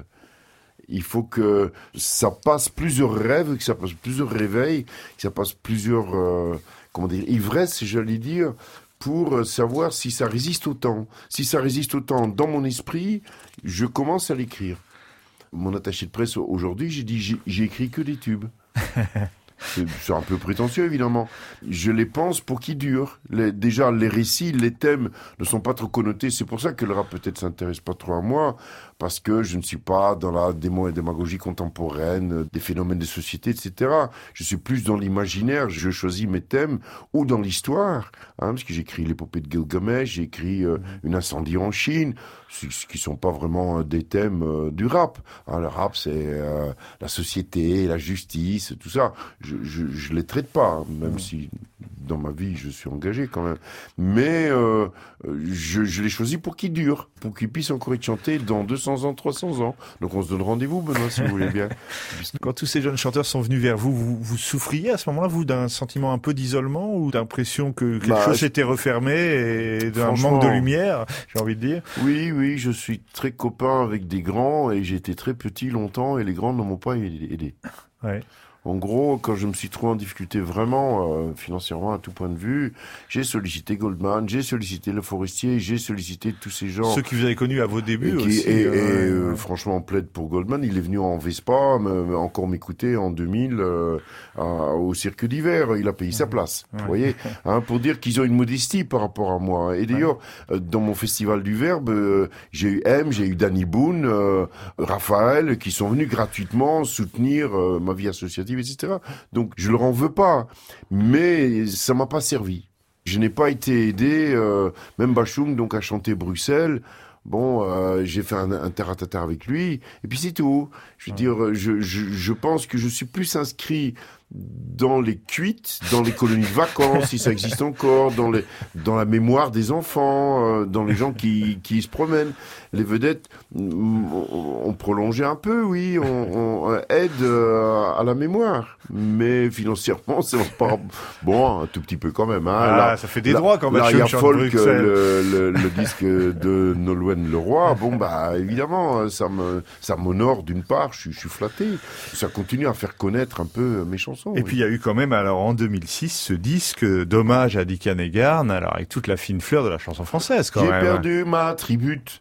Il faut que ça passe plusieurs rêves, que ça passe plusieurs réveils, que ça passe plusieurs euh, comment dire ivresses, j'allais dire, pour savoir si ça résiste au temps. Si ça résiste au temps dans mon esprit, je commence à l'écrire. Mon attaché de presse aujourd'hui, j'ai dit j'ai, j'ai écrit que des tubes. C'est, c'est un peu prétentieux, évidemment. Je les pense pour qu'ils durent. Les, déjà, les récits, les thèmes ne sont pas trop connotés. C'est pour ça que le rap peut-être s'intéresse pas trop à moi, parce que je ne suis pas dans la démo et démagogie contemporaine, des phénomènes de société, et cetera. Je suis plus dans l'imaginaire. Je choisis mes thèmes ou dans l'histoire, hein, parce que j'ai écrit l'épopée de Gilgamesh, j'ai écrit euh, une incendie en Chine, ce qui sont pas vraiment des thèmes euh, du rap. Hein, le rap, c'est euh, la société, la justice, tout ça. Je, je, je les traite pas, même mmh. si dans ma vie je suis engagé quand même. Mais euh, je, je les choisis pour qu'ils durent, pour qu'ils puissent encore être chantés dans deux cents ans, trois cents ans. Donc on se donne rendez-vous, Benoît, si vous voulez bien. Quand tous ces jeunes chanteurs sont venus vers vous, vous, vous souffriez à ce moment-là, vous, d'un sentiment un peu d'isolement ou d'impression que quelque bah, chose s'était refermé et d'un manque de lumière, j'ai envie de dire? Oui, oui, je suis très copain avec des grands et j'ai été très petit longtemps et les grands ne m'ont pas aidé. Ouais. En gros, quand je me suis trouvé en difficulté vraiment euh, financièrement à tout point de vue, j'ai sollicité Goldman, j'ai sollicité Le Forestier, j'ai sollicité tous ces gens. Ceux qui vous avez connus à vos débuts et qui, aussi. Et, euh, et ouais. euh, franchement, on plaide pour Goldman. Il est venu en Vespa, me, encore m'écouter en deux mille euh, à, au Cirque d'hiver. Il a payé sa place. Ouais. Vous voyez, hein, pour dire qu'ils ont une modestie par rapport à moi. Et d'ailleurs, ouais. euh, dans mon festival du Verbe, euh, j'ai eu M, j'ai eu Danny Boone, euh, Raphaël, qui sont venus gratuitement soutenir euh, ma vie associative, et cetera. Donc, je leur en veux pas, mais ça m'a pas servi. Je n'ai pas été aidé, euh, même Bachung, donc, a chanté Bruxelles. Bon, euh, j'ai fait un, un terre-à-terre avec lui, et puis c'est tout. Je veux ouais. dire, je, je, je pense que je suis plus inscrit dans les cuites, dans les colonies de vacances, si ça existe encore, dans, les, dans la mémoire des enfants, euh, dans les gens qui, qui se promènent. Les vedettes ont, ont prolongé un peu, oui, on, on aide euh, à la mémoire. Mais financièrement, c'est pas... Bon, un tout petit peu quand même. Hein. Ah, là, ça fait des droits quand même. Là, il y a Folk, le, le, le disque de Nolwenn Leroy. Bon, bah, évidemment, ça me, ça m'honore d'une part, je suis, je suis flatté. Ça continue à faire connaître un peu mes chansons. Et oui. puis, il y a eu quand même, alors, en deux mille six, ce disque d'hommage à Dick Annegarn, alors, avec toute la fine fleur de la chanson française, quand J'ai même. J'ai perdu ma tribute.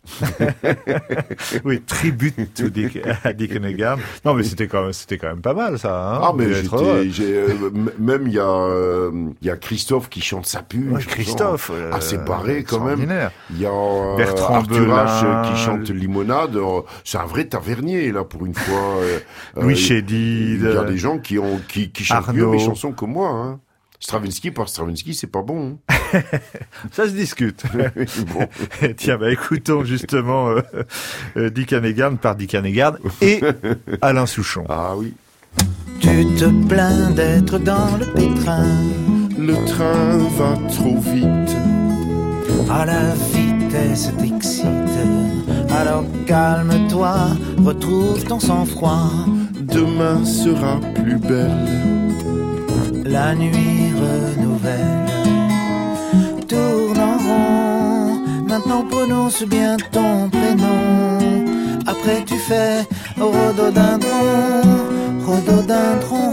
Oui, tribute to Dick, à Dick Annegarn. Non, mais c'était quand même, c'était quand même pas mal, ça, hein. Ah, mais j'étais, j'ai, euh, même, il y a, euh, il y a Christophe qui chante sa pub. Ouais, Christophe. Euh, assez barré, quand même. Il y a, euh, Bertrand Arthur H Belin, qui chante Limonade. C'est un vrai tavernier, là, pour une fois. Euh, Louis Chédid. Il y a des gens qui ont, qui, qui chantent mieux mes chansons que moi, hein. Stravinsky par Stravinsky, c'est pas bon. Hein. Ça se discute. Bon. Tiens, bah écoutons justement euh, euh, Dick Annegarn par Dick Annegarn et Alain Souchon. Ah oui. Tu te plains d'être dans le pétrin. Le train va trop vite. À la vitesse t'excite. Alors calme-toi, retrouve ton sang-froid. Demain sera plus belle. La nuit renouvelle. Tourne en rond. Maintenant prononce bien ton prénom. Après tu fais rhododendron, rhododendron.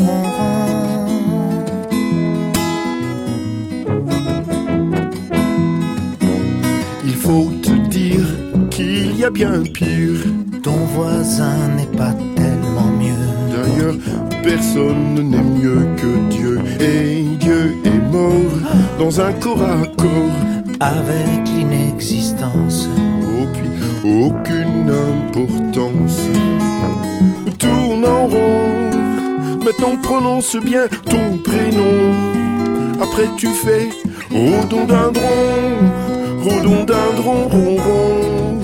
Il faut te dire qu'il y a bien pire. Ton voisin n'est pas tellement mieux. D'ailleurs, personne n'est mieux que Dieu. Et Dieu est mort dans un corps à corps avec l'inexistence. Oh, puis aucune importance. Tourne en rond. Maintenant prononce bien ton prénom. Après tu fais rhododendron, rhododendron, ron, ron.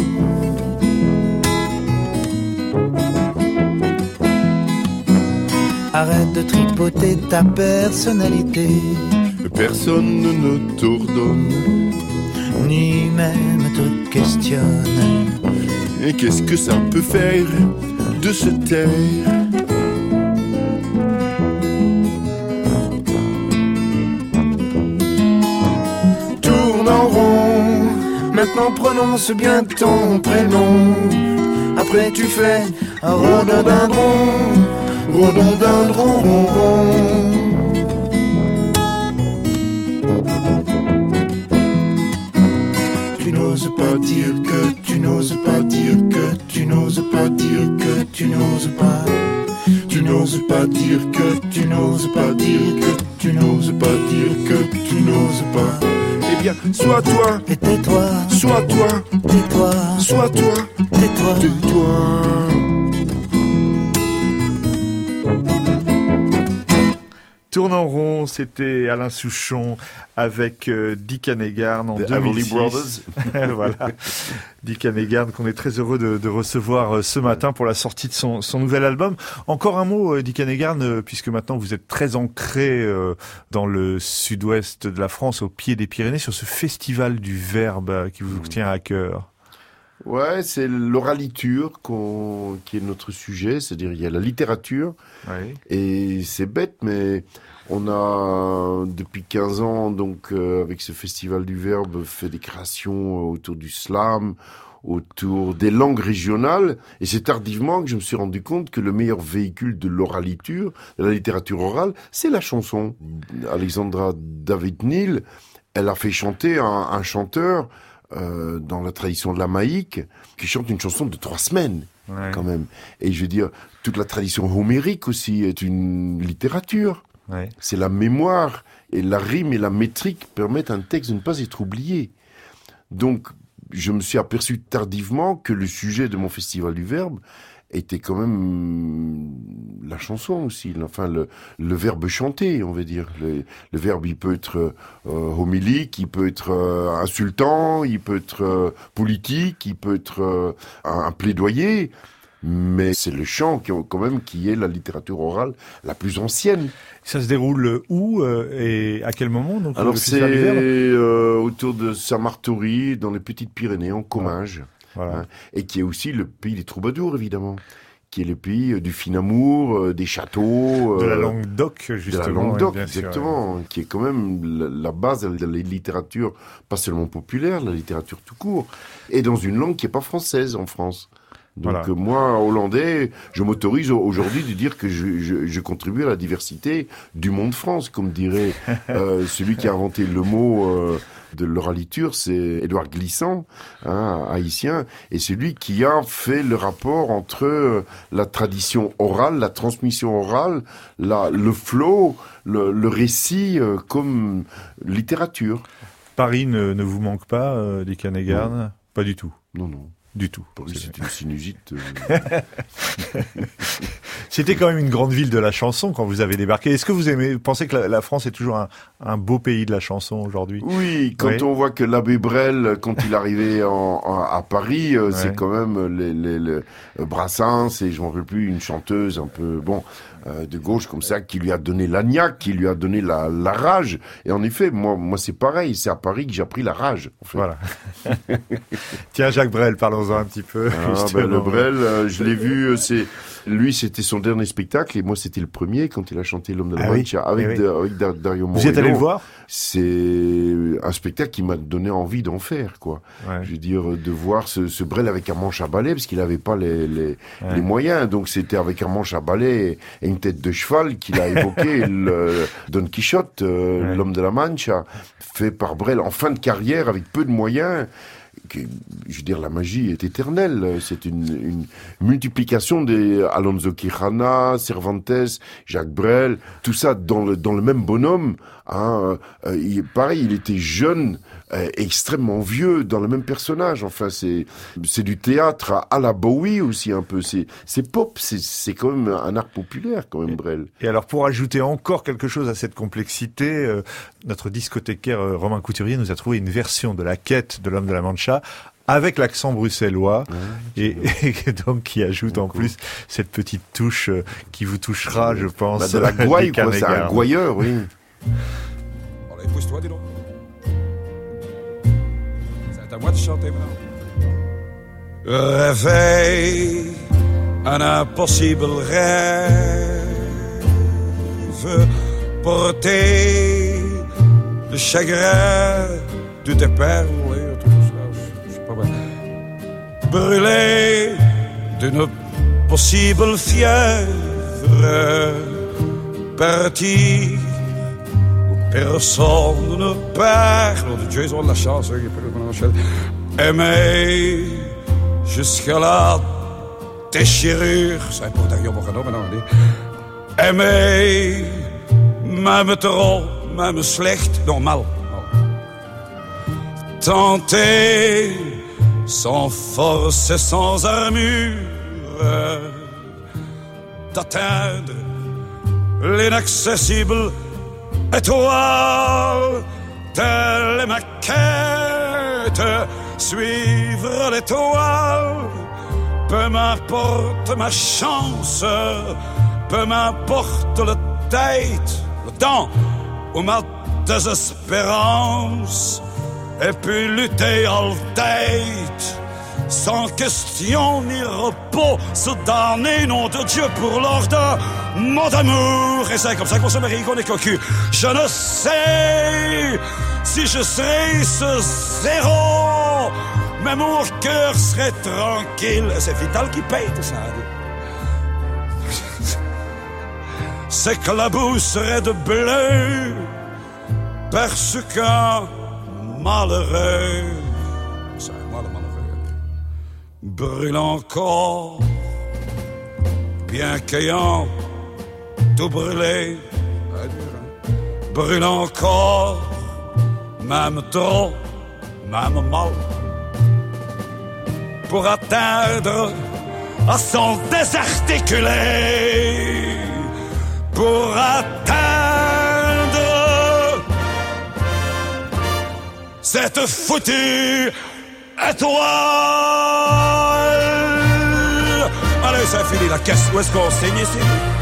Arrête de tripoter ta personnalité. Personne ne t'ordonne, ni même te questionne. Et qu'est-ce que ça peut faire de se taire? Tourne en rond, maintenant prononce bien ton prénom. Après tu fais un rhododendron, rhododendron, ron, ron. Tu n'oses pas dire que, tu n'oses pas dire que, tu n'oses pas dire que, tu n'oses pas. Tu n'oses pas dire que, tu n'oses pas dire que, tu n'oses pas dire que, tu n'oses pas. Eh bien, sois toi, et tais-toi, sois toi, tais-toi, sois toi, tais-toi, tais-toi. Tourne en rond, c'était Alain Souchon avec euh, Dick Annegarn en The deux mille Everly six. Voilà, Dick Annegarn qu'on est très heureux de, de recevoir euh, ce matin pour la sortie de son, son nouvel album. Encore un mot, euh, Dick Annegarn, euh, puisque maintenant vous êtes très ancré euh, dans le sud-ouest de la France, au pied des Pyrénées, sur ce festival du Verbe euh, qui vous mmh. tient à cœur. Ouais, c'est l'oraliture qu'on, qui est notre sujet, c'est-à-dire il y a la littérature, oui. Et c'est bête, mais on a depuis quinze ans, donc euh, avec ce festival du Verbe, fait des créations autour du slam, autour des langues régionales. Et c'est tardivement que je me suis rendu compte que le meilleur véhicule de l'oraliture, de la littérature orale, c'est la chanson. Alexandra David-Néel, elle a fait chanter un, un chanteur euh, dans la tradition de la Maïque qui chante une chanson de trois semaines. Ouais. Quand même. Et je veux dire, toute la tradition homérique aussi est une littérature. Ouais. C'est la mémoire. Et la rime et la métrique permettent à un texte de ne pas être oublié. Donc, je me suis aperçu tardivement que le sujet de mon festival du verbe était quand même la chanson aussi, enfin le, le verbe chanter, on va dire. Le, le verbe, il peut être euh, homélique, il peut être euh, insultant, il peut être euh, politique, il peut être euh, un, un plaidoyer, mais c'est le chant qui, quand même qui est la littérature orale la plus ancienne. Ça se déroule où euh, et à quel moment donc, Alors c'est euh, autour de Saint-Martory, dans les Petites Pyrénées, en Comminges. Voilà. Hein, et qui est aussi le pays des troubadours, évidemment. Qui est le pays euh, du fin amour, euh, des châteaux... Euh, de la Languedoc, justement. De la Languedoc, oui, exactement. Sûr, oui. Qui est quand même la, la base de la littérature, pas seulement populaire, la littérature tout court. Et dans une langue qui n'est pas française en France. Donc voilà. euh, moi, hollandais, je m'autorise aujourd'hui de dire que je, je, je contribue à la diversité du monde France, comme dirait euh, celui qui a inventé le mot euh, de l'oraliture, c'est Édouard Glissant, hein, haïtien, et c'est lui qui a fait le rapport entre euh, la tradition orale, la transmission orale, la, le flow, le, le récit euh, comme littérature. Paris ne, ne vous manque pas, euh, Dick Annegarn ? Pas du tout. Non, non. Du tout. Paris, c'est une sinusite. Euh... C'était quand même une grande ville de la chanson quand vous avez débarqué. Est-ce que vous aimez, pensez que la, la France est toujours un, un beau pays de la chanson aujourd'hui ? Oui, quand oui. on voit que l'abbé Brel, quand il arrivait en, en, à Paris, euh, ouais. c'est quand même les, les, les Brassens et je m'en rappelle plus, une chanteuse un peu, bon, euh, de gauche comme ça, qui lui a donné l'agnac, qui lui a donné la, la rage. Et en effet, moi, moi c'est pareil, c'est à Paris que j'ai appris la rage. En fait. Voilà. Tiens, Jacques Brel, parlons-en un petit peu. Ah, ben, le Brel, euh, je l'ai vu, c'est lui, c'était son dernier spectacle et moi, c'était le premier quand il a chanté L'Homme de la Mancha ah, oui. avec, oui, oui. avec Dario Moreno. Vous êtes allé le voir ? C'est un spectacle qui m'a donné envie d'en faire, quoi. Ouais. Je veux dire, de voir ce, ce Brel avec un manche à balai, parce qu'il n'avait pas les, les, ouais. les moyens. Donc, c'était avec un manche à balai et une tête de cheval qu'il a évoqué le Don Quichotte, euh, ouais. L'Homme de la Mancha, fait par Brel en fin de carrière avec peu de moyens. Que, je veux dire, la magie est éternelle. C'est une, une multiplication des Alonso Quijana, Cervantes, Jacques Brel, tout ça dans le, dans le même bonhomme. Hein. Euh, il, pareil, il était jeune, euh, extrêmement vieux, dans le même personnage. Enfin, c'est, c'est du théâtre à, à la Bowie aussi un peu. C'est, c'est pop, c'est, c'est quand même un art populaire quand même, Brel. Et alors, pour ajouter encore quelque chose à cette complexité, euh, notre discothécaire euh, Romain Couturier nous a trouvé une version de la quête de L'Homme de la Mancha avec l'accent bruxellois, ouais, et, et donc qui ajoute en plus cette petite touche euh, qui vous touchera, je pense. Bah de la gouaille, quoi, c'est un gouailleur, oui. Allez, pousse-toi, dis donc. C'est à moi de chanter maintenant. Réveil, un impossible rêve, porter le chagrin de tes perles, tout ça, je sais pas mal. Brûlé d'une possible fièvre, partir où personne ne parle. Oh, Dieu, ils ont de la chance, hein, aimer jusqu'à la déchirure. C'est important, il y a beaucoup de maintenant. Aimer, même trop, même slecht, non, mal. Tenter, sans force et sans armure, d'atteindre l'inaccessible étoile. Telle est ma quête, suivre l'étoile. Peu m'importe ma chance, peu m'importe le date, le temps ou ma désespérance. Et puis lutter all date, sans question ni repos, se damner, nom de Dieu, pour l'ordre mon amour. Et c'est comme ça qu'on se marie, qu'on est cocu. Je ne sais si je serai ce zéro, mais mon cœur serait tranquille. C'est Vital qui paye tout ça. C'est que la boue serait de bleu, parce qu'un malheureux, c'est moi le malheureux, brûle encore, bien qu'ayant tout brûlé, brûle encore, même trop, même mal, pour atteindre à son désarticulé, pour atteindre cette foutue étoile. Allez, ça finit la caisse. Où est-ce qu'on signe ici?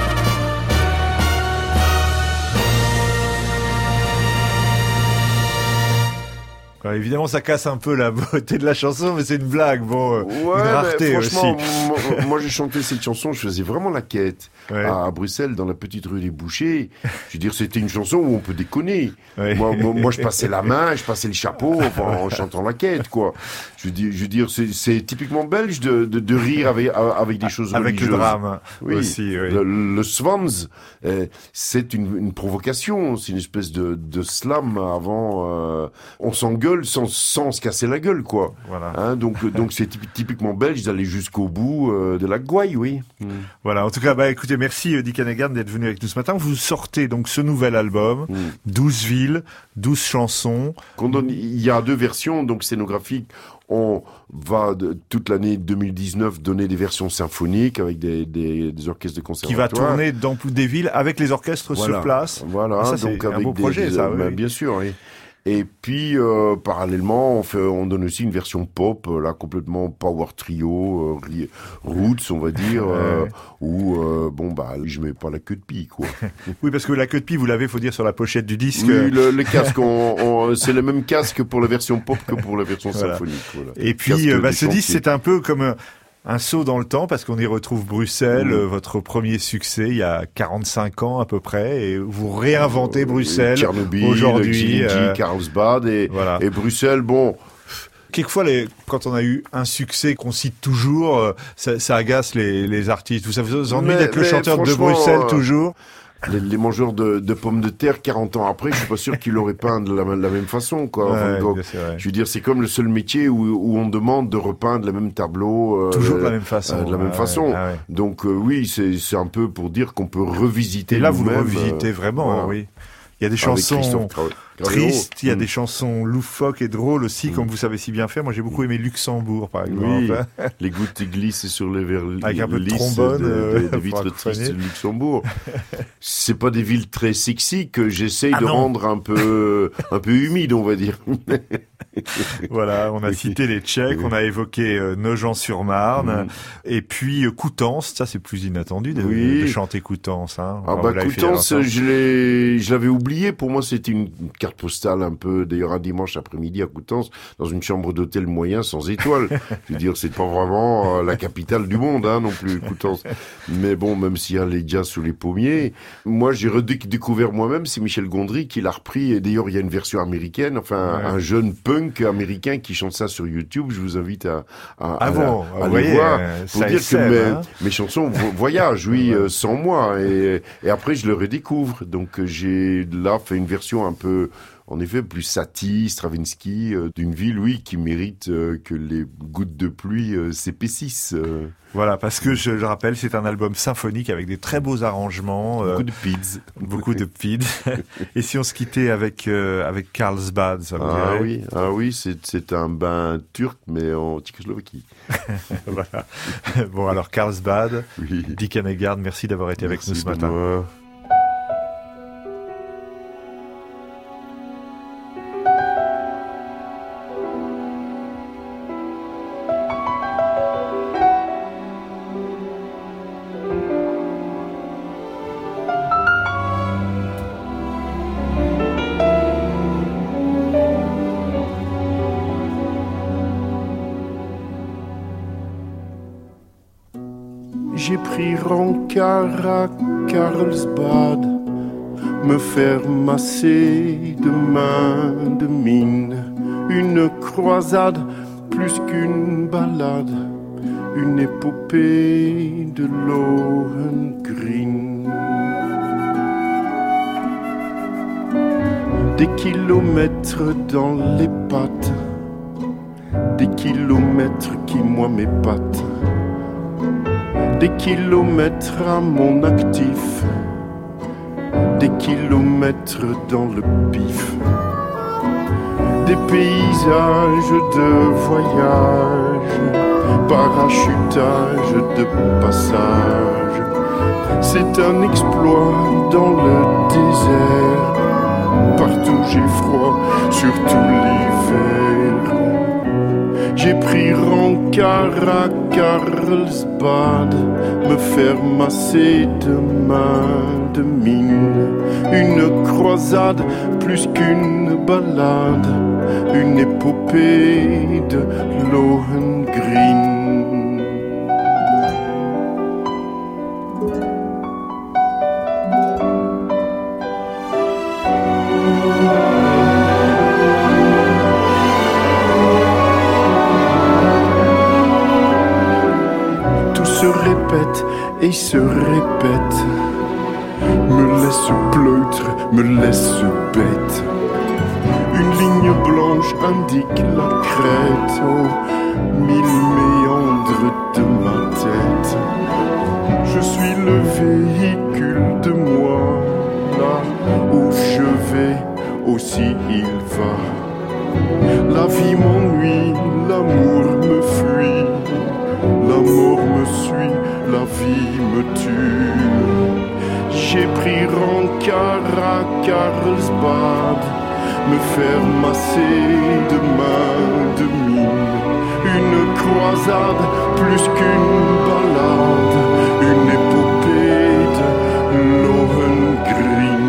Alors, évidemment, ça casse un peu la beauté de la chanson, mais c'est une blague, bon, ouais, une rareté aussi. Franchement, moi, moi j'ai chanté cette chanson, je faisais vraiment la quête ouais. à, à Bruxelles, dans la petite rue des Bouchers. Je veux dire, c'était une chanson où on peut déconner. Ouais. Moi, moi, moi, je passais la main, je passais le chapeau enfin, en chantant la quête, quoi. Je veux dire, je veux dire c'est, c'est typiquement belge de, de, de rire avec, avec des choses avec religieuses. Avec le drame oui. aussi. Oui. Le, le Swans, euh, c'est une, une provocation, c'est une espèce de, de slam avant. Euh, on s'engueule sans, sans se casser la gueule, quoi. Voilà. Hein, donc, donc c'est typiquement belge d'aller jusqu'au bout euh, de la gouaille, oui. Mm. Voilà. En tout cas, bah écoutez, merci Dick Annegarn d'être venu avec nous ce matin. Vous sortez donc ce nouvel album, mm. douze villes, douze chansons. Qu'on donne, il y a deux versions, donc scénographiques. On va de, toute l'année deux mille dix-neuf donner des versions symphoniques avec des, des, des orchestres de conservatoire. Qui va tourner dans toutes des villes avec les orchestres voilà. sur place. Voilà, ça, donc c'est avec un beau des, projet, des, ça. Euh, oui. Bien sûr, oui. Et puis, euh, parallèlement, on, fait, on donne aussi une version pop, là, complètement power trio, euh, roots, on va dire, euh, ouais. où, euh, bon, bah, je mets pas la queue de pie, quoi. Oui, parce que la queue de pie, vous l'avez, faut dire, sur la pochette du disque. Oui, le, le casque, on, on, c'est le même casque pour la version pop que pour la version voilà. symphonique. Voilà. Et puis, euh, bah, ce disque, c'est un peu comme un saut dans le temps, parce qu'on y retrouve Bruxelles, mmh. euh, votre premier succès, il y a quarante-cinq ans à peu près, et vous réinventez euh, Bruxelles Tchernobyl, aujourd'hui. Euh, Carlsbad, et, voilà. et Bruxelles, bon... Quelquefois, les, quand on a eu un succès qu'on cite toujours, euh, ça, ça agace les, les artistes. Vous savez, vous ennuie d'être le chanteur de Bruxelles euh... toujours. Les, les mangeurs de, de pommes de terre, quarante ans après, je suis pas sûr qu'ils l'auraient peint de la, de la même façon, quoi. Ouais, enfin, donc, je veux dire, c'est comme le seul métier où, où on demande de repeindre le même tableau. Euh, Toujours de la même façon. Euh, de la même ah, façon. Ouais, ah, ouais. Donc, euh, oui, c'est, c'est un peu pour dire qu'on peut revisiter. Et là, vous le même, revisitez euh, vraiment, voilà. oui. Il y a des chansons Tra- tristes, il y a mmh. des chansons loufoques et drôles aussi, mmh. comme vous savez si bien faire. Moi, j'ai beaucoup aimé Luxembourg, par exemple. Oui, les gouttes glissent sur les verres avec un peu de trombone, de, euh, de, de vitres tristes de Luxembourg. C'est pas des villes très sexy que j'essaye ah de non. rendre un peu, un peu humides, on va dire. Voilà, on a cité les Tchèques, on a évoqué euh, Nogent-sur-Marne, mmh. et puis euh, Coutances, ça c'est plus inattendu de, oui. de chanter Coutances. Hein. Ah bah Coutances, je, l'ai, je l'avais oublié, pour moi c'était une carte postale un peu, d'ailleurs un dimanche après-midi à Coutances, dans une chambre d'hôtel moyen sans étoiles. Je veux dire, c'est pas vraiment euh, la capitale du monde hein, non plus, Coutances. Mais bon, même s'il y a les jazz sous les pommiers, moi j'ai redécouvert moi-même, c'est Michel Gondry qui l'a repris, et d'ailleurs il y a une version américaine, enfin ouais. un jeune punk américain qui chante ça sur YouTube. Je vous invite à, à, ah bon, à, à voyez, les voir pour dire sème, que mes, hein. mes chansons voyagent, oui, euh, sans moi. Et, et après, je le redécouvre. Donc, j'ai là fait une version un peu, en effet, plus Satie, Stravinsky, euh, d'une ville, oui, qui mérite euh, que les gouttes de pluie euh, s'épaississent. Euh. Voilà, parce que je le rappelle, c'est un album symphonique avec des très beaux arrangements. Beaucoup euh, de pids. Beaucoup de pids. Et si on se quittait avec euh, avec Carlsbad, ça vous ah dirait? oui, ah oui, c'est c'est un bain turc, mais en Tchécoslovaquie. Voilà. Bon, alors Carlsbad, oui. Dick Annegarn, merci d'avoir été merci avec nous ce matin. Moi. J'ai pris rencard à Carlsbad, me faire masser de main de mine, une croisade plus qu'une ballade, une épopée de Lohengrin. Des kilomètres dans les pattes, des kilomètres qui moi m'épatent, des kilomètres à mon actif, des kilomètres dans le pif, des paysages de voyage, parachutage de passage. C'est un exploit dans le désert, partout j'ai froid, surtout l'hiver. J'ai pris rencard à Carlsbad, me faire masser de main de mine. Une croisade plus qu'une balade, une épopée de Lohengrin. Et se répète, me laisse pleutre, me laisse bête. Une ligne blanche indique la crête aux mille méandres de ma tête. Je suis le véhicule de moi, là où je vais aussi il va. La vie m'ennuie, l'amour me fuit, la mort me suit, la vie me tue. J'ai pris rencard à Carlsbad, me faire masser de main de mine. Une croisade plus qu'une balade, une épopée de Lohengrin.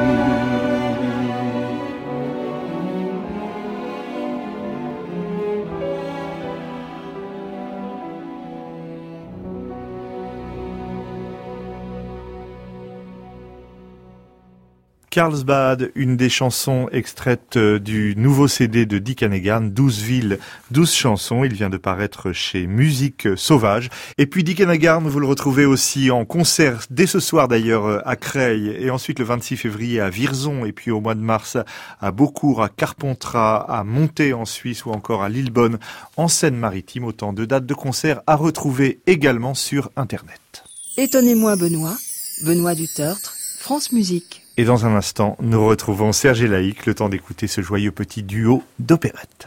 Carlsbad, une des chansons extraites du nouveau C D de Dick Annegarn, douze villes, douze chansons. Il vient de paraître chez Musique Sauvage. Et puis Dick Annegarn, vous le retrouvez aussi en concert dès ce soir d'ailleurs à Creil, et ensuite le vingt-six février à Vierzon, et puis au mois de mars à Beaucourt, à Carpentras, à Monté en Suisse ou encore à Lillebonne en Seine-Maritime. Autant de dates de concert à retrouver également sur Internet. Étonnez-moi Benoît, Benoît du Tertre, France Musique. Et dans un instant, nous retrouvons Serge et Laïc, le temps d'écouter ce joyeux petit duo d'opérette.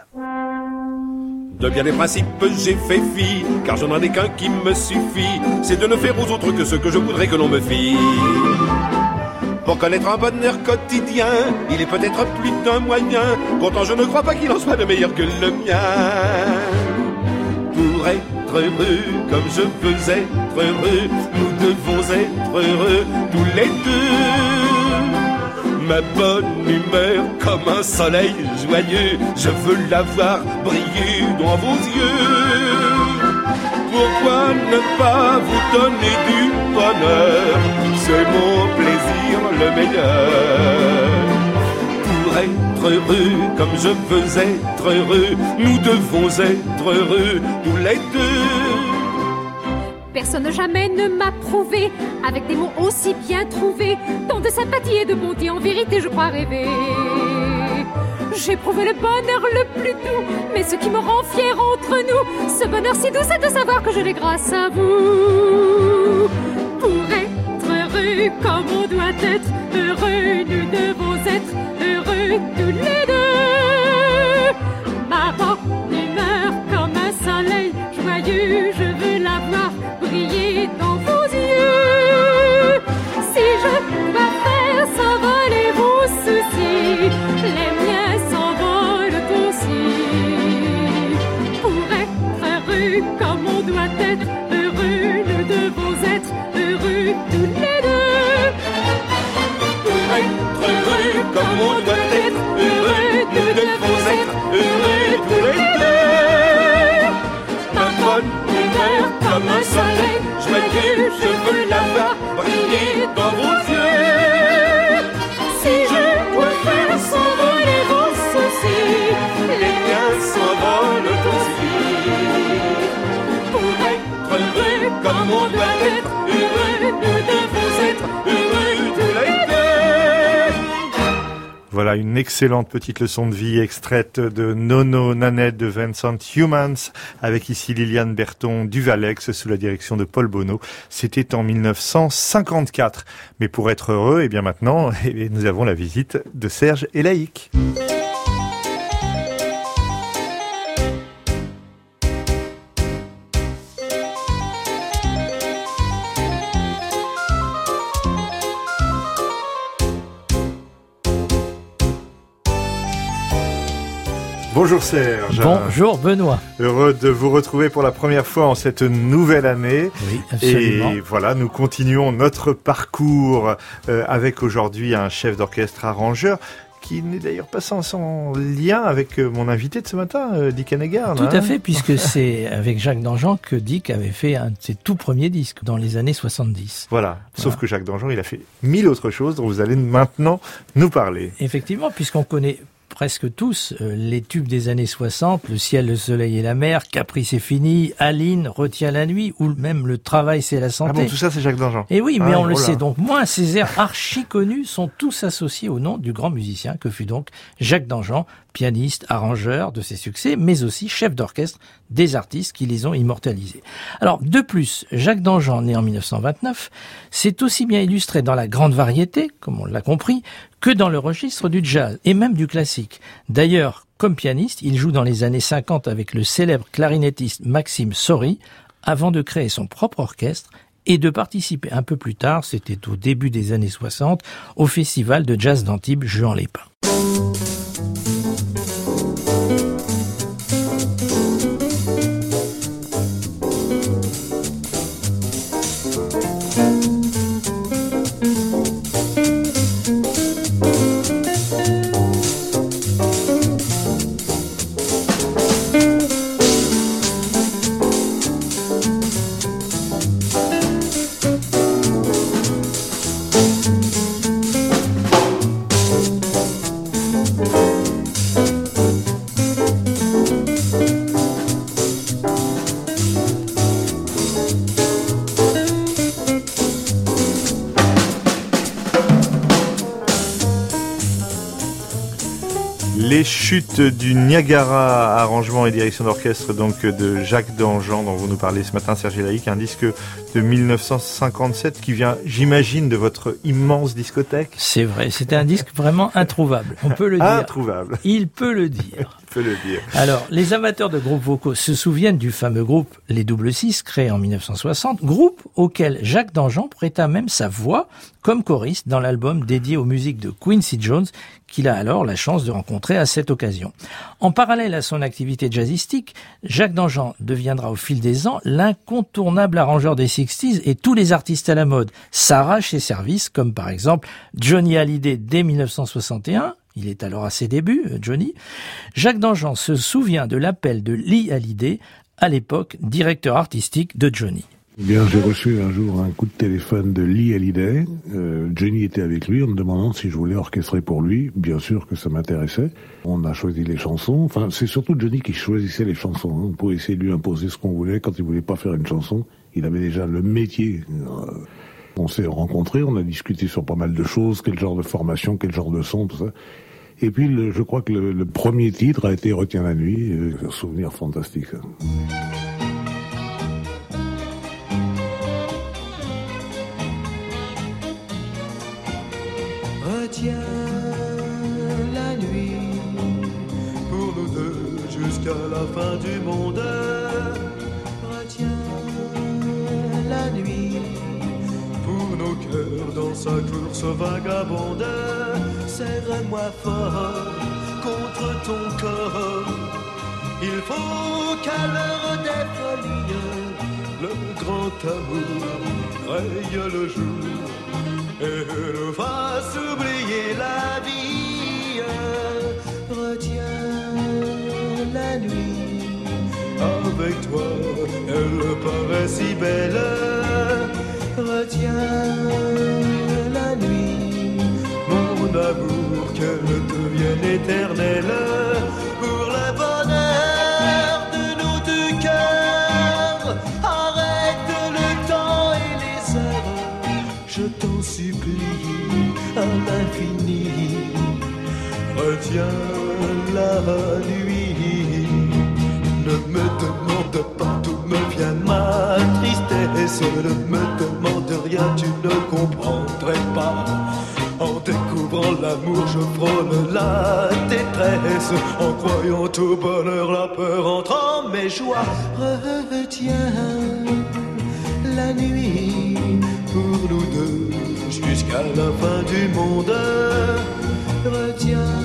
De bien des principes j'ai fait fi, car je n'en ai qu'un qui me suffit, c'est de ne faire aux autres que ce que je voudrais que l'on me fît. Pour connaître un bonheur quotidien, il est peut-être plus d'un moyen, pourtant je ne crois pas qu'il en soit de meilleur que le mien. Pour être heureux comme je veux être heureux, nous devons être heureux tous les deux. Ma bonne humeur comme un soleil joyeux, je veux la voir briller dans vos yeux. Pourquoi ne pas vous donner du bonheur? C'est mon plaisir le meilleur. Pour être heureux comme je veux être heureux, nous devons être heureux tous les deux. Personne jamais ne m'a prouvé, avec des mots aussi bien trouvés, tant de sympathie et de bonté, en vérité je crois rêver. J'ai prouvé le bonheur le plus doux, mais ce qui me rend fier entre nous, ce bonheur si doux, c'est de savoir que je l'ai grâce à vous. Pour être heureux comme on doit être heureux, nous devons être heureux tous les deux. Ma bonne humeur comme un soleil joyeux, je veux la voir briller dans vos yeux. Si je dois faire s'envoler vos soucis, les miens s'envolent aussi. Pour être heureux comme on doit être heureux, nous devons être heureux tous les deux. Pour être heureux comme on doit être heureux, nous devons être heureux tous les deux. Ma bonne humeur comme un soleil joyeux, je veux la voir briller dans vos yeux. Si je dois faire s'envoler Voilà, une excellente petite leçon de vie extraite de Nono Nanette de Vincent Youmans, avec ici Liliane Berton du Valex sous la direction de Paul Bonneau. C'était en mille neuf cent cinquante-quatre. Mais pour être heureux, et bien maintenant, eh nous avons la visite de Serge et Laïc. Bonjour Serge. Bonjour Benoît. Heureux de vous retrouver pour la première fois en cette nouvelle année. Oui, absolument. Et voilà, nous continuons notre parcours euh, avec aujourd'hui un chef d'orchestre arrangeur qui n'est d'ailleurs pas sans, sans lien avec euh, mon invité de ce matin, euh, Dick Annegarn. Tout hein à fait, puisque c'est avec Jacques Dangean que Dick avait fait un de ses tout premiers disques dans les années soixante-dix. Voilà, sauf voilà. que Jacques Dangean, il a fait mille autres choses dont vous allez maintenant nous parler. Effectivement, puisqu'on connaît presque tous euh, les tubes des années soixante, Le ciel, le soleil et la mer, Capri c'est fini, Aline, Retiens la nuit, ou même Le travail c'est la santé. Ah bon, tout ça c'est Jacques Dangean. Et oui, mais ah, on le voilà. sait donc moins, ces airs archi connus sont tous associés au nom du grand musicien que fut donc Jacques Dangean, pianiste, arrangeur de ses succès, mais aussi chef d'orchestre des artistes qui les ont immortalisés. Alors, de plus, Jacques Dangean, né en mille neuf cent vingt-neuf, s'est aussi bien illustré dans la grande variété, comme on l'a compris, que dans le registre du jazz, et même du classique. D'ailleurs, comme pianiste, il joue dans les années cinquante avec le célèbre clarinettiste Maxime Saury, avant de créer son propre orchestre et de participer un peu plus tard, c'était au début des années soixante, au festival de jazz d'Antibes Juan-les-Pins. Les chutes du Niagara, arrangement et direction d'orchestre donc de Jacques Dangean dont vous nous parlez ce matin, Serge Laïc, un disque de mille neuf cent cinquante-sept qui vient, j'imagine, de votre immense discothèque. C'est vrai, c'était un disque vraiment introuvable, on peut le dire. Introuvable. Il peut le dire. Il peut le dire. Alors, les amateurs de groupes vocaux se souviennent du fameux groupe Les Double Six, créé en mille neuf cent soixante, groupe auquel Jacques Dangean prêta même sa voix comme choriste dans l'album dédié aux musiques de Quincy Jones, qu'il a alors la chance de rencontrer à cette occasion. En parallèle à son activité jazzistique, Jacques Dangean deviendra au fil des ans l'incontournable arrangeur des sixties et tous les artistes à la mode s'arrachent ses services, comme par exemple Johnny Hallyday dès mille neuf cent soixante et un, il est alors à ses débuts, Johnny. Jacques Dangean se souvient de l'appel de Lee Hallyday, à l'époque directeur artistique de Johnny. Eh bien, j'ai reçu un jour un coup de téléphone de Lee Hallyday. Euh, Johnny était avec lui en me demandant si je voulais orchestrer pour lui. Bien sûr que ça m'intéressait. On a choisi les chansons. Enfin, c'est surtout Johnny qui choisissait les chansons. Hein. On pouvait essayer de lui imposer ce qu'on voulait. Quand il voulait pas faire une chanson, il avait déjà le métier. Euh, on s'est rencontrés, on a discuté sur pas mal de choses, quel genre de formation, quel genre de son, tout ça. Et puis, le, je crois que le, le premier titre a été Retiens la nuit. Euh, un souvenir fantastique. Ça. Retiens la nuit pour nous deux jusqu'à la fin du monde. Retiens la nuit pour nos cœurs dans sa course vagabonde. Serre-moi fort contre ton corps. Il faut qu'à l'heure des folies le grand amour raye le jour et nous fasse oublier la vie. Retiens la nuit, avec toi elle paraît si belle. Retiens la nuit, mon amour, qu'elle devienne éternelle. Pour le bonheur de nos deux cœurs, arrête le temps et les heures, je t'en supplie à l'infini. retiens la nuit. Ne me demande pas d'où me vient ma tristesse. Ne me demande rien, tu ne comprendrais pas. En découvrant l'amour, je frôle la détresse. En croyant au bonheur, la peur entre en mes joies. Retiens la nuit pour nous deux jusqu'à la fin du monde. Retiens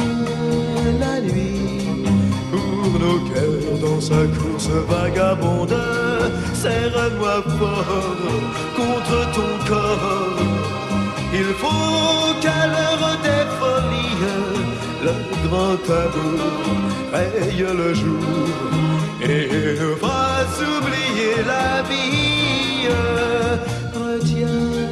la nuit pour nos cœurs dans sa course vagabonde. Serre-moi fort contre ton corps. Il faut qu'à l'heure des folies, le grand amour raye le jour et nous fasse oublier la vie. Retiens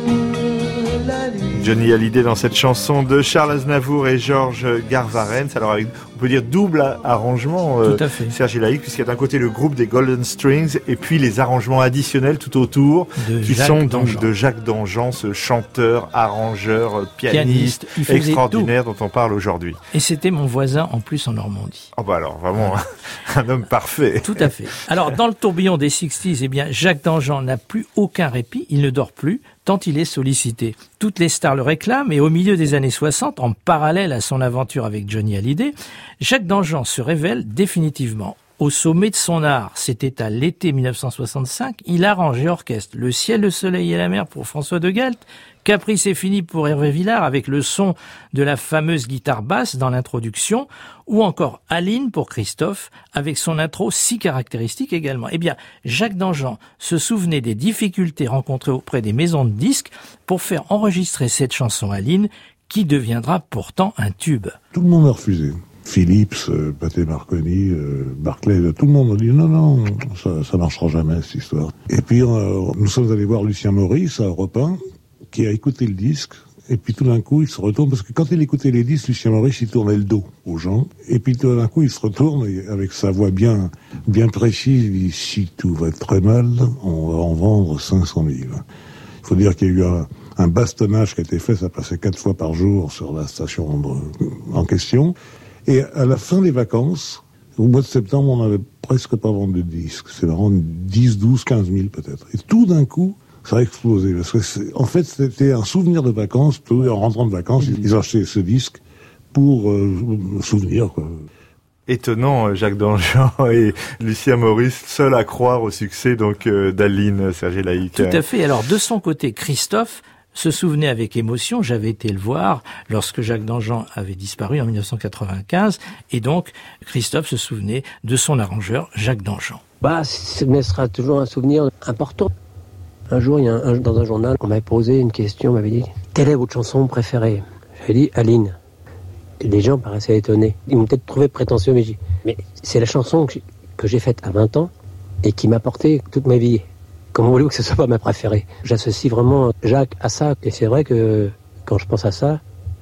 la nuit. Johnny Hallyday dans cette chanson de Charles Aznavour et Georges Garvarentz. Alors avec, on peut dire double arrangement, euh, tout à fait. Serge Laïc, puisqu'il y a d'un côté le groupe des Golden Strings et puis les arrangements additionnels tout autour, de qui Jacques sont Dangean. donc de Jacques Dangean, ce chanteur, arrangeur, pianiste, pianiste. extraordinaire dont on parle aujourd'hui. Et c'était mon voisin en plus en Normandie. Oh bah alors vraiment un homme parfait. Tout à fait. Alors dans le tourbillon des sixties, eh bien Jacques Dangean n'a plus aucun répit, il ne dort plus tant il est sollicité. Toutes les stars le réclament et au milieu des années soixante, en parallèle à son aventure avec Johnny Hallyday, Jacques Dangean se révèle définitivement au sommet de son art. C'était à l'été dix-neuf cent soixante-cinq. Il arrange et orchestre Le ciel, le soleil et la mer pour François de Galt, Caprice et fini pour Hervé Villard avec le son de la fameuse guitare basse dans l'introduction, ou encore Aline pour Christophe avec son intro si caractéristique également. Eh bien, Jacques Dangean se souvenait des difficultés rencontrées auprès des maisons de disques pour faire enregistrer cette chanson Aline qui deviendra pourtant un tube. Tout le monde a refusé. Philips, euh, Pathé Marconi, euh, Barclay, tout le monde a dit non, non, ça, ça marchera jamais cette histoire. Et puis euh, nous sommes allés voir Lucien Maurice à Europe un, qui a écouté le disque, et puis tout d'un coup il se retourne, parce que quand il écoutait les disques, Lucien Maurice il tournait le dos aux gens, et puis tout d'un coup il se retourne, et avec sa voix bien, bien précise, il dit si tout va très mal, on va en vendre cinq cent mille. Il faut dire qu'il y a eu un, un bastonnage qui a été fait, ça passait quatre fois par jour sur la station en question. Et à la fin des vacances, au mois de septembre, on n'avait presque pas vendu de disques. C'est vraiment dix, douze, quinze mille peut-être. Et tout d'un coup, ça a explosé. Parce que c'est, en fait, c'était un souvenir de vacances. En rentrant de vacances, ils ont acheté ce disque pour euh, souvenir, quoi. Étonnant, Jacques Dangean et Lucien Maurice, seuls à croire au succès donc euh, d'Aline, Serge Laïc. Tout à fait. Alors, de son côté, Christophe se souvenait avec émotion, j'avais été le voir lorsque Jacques Dangean avait disparu en dix-neuf cent quatre-vingt-quinze, et donc Christophe se souvenait de son arrangeur Jacques Dangean. Bah, ce sera toujours un souvenir important. Un jour, il y a un, dans un journal, on m'avait posé une question, on m'avait dit « Quelle est votre chanson préférée ?» J'avais dit « Aline ». Les gens paraissaient étonnés. Ils m'ont peut-être trouvé prétentieux, mais, mais c'est la chanson que j'ai, que j'ai faite à vingt ans et qui m'a porté toute ma vie. Comment voulez-vous que ce soit pas ma préférée ? J'associe vraiment Jacques à ça. Et c'est vrai que quand je pense à ça,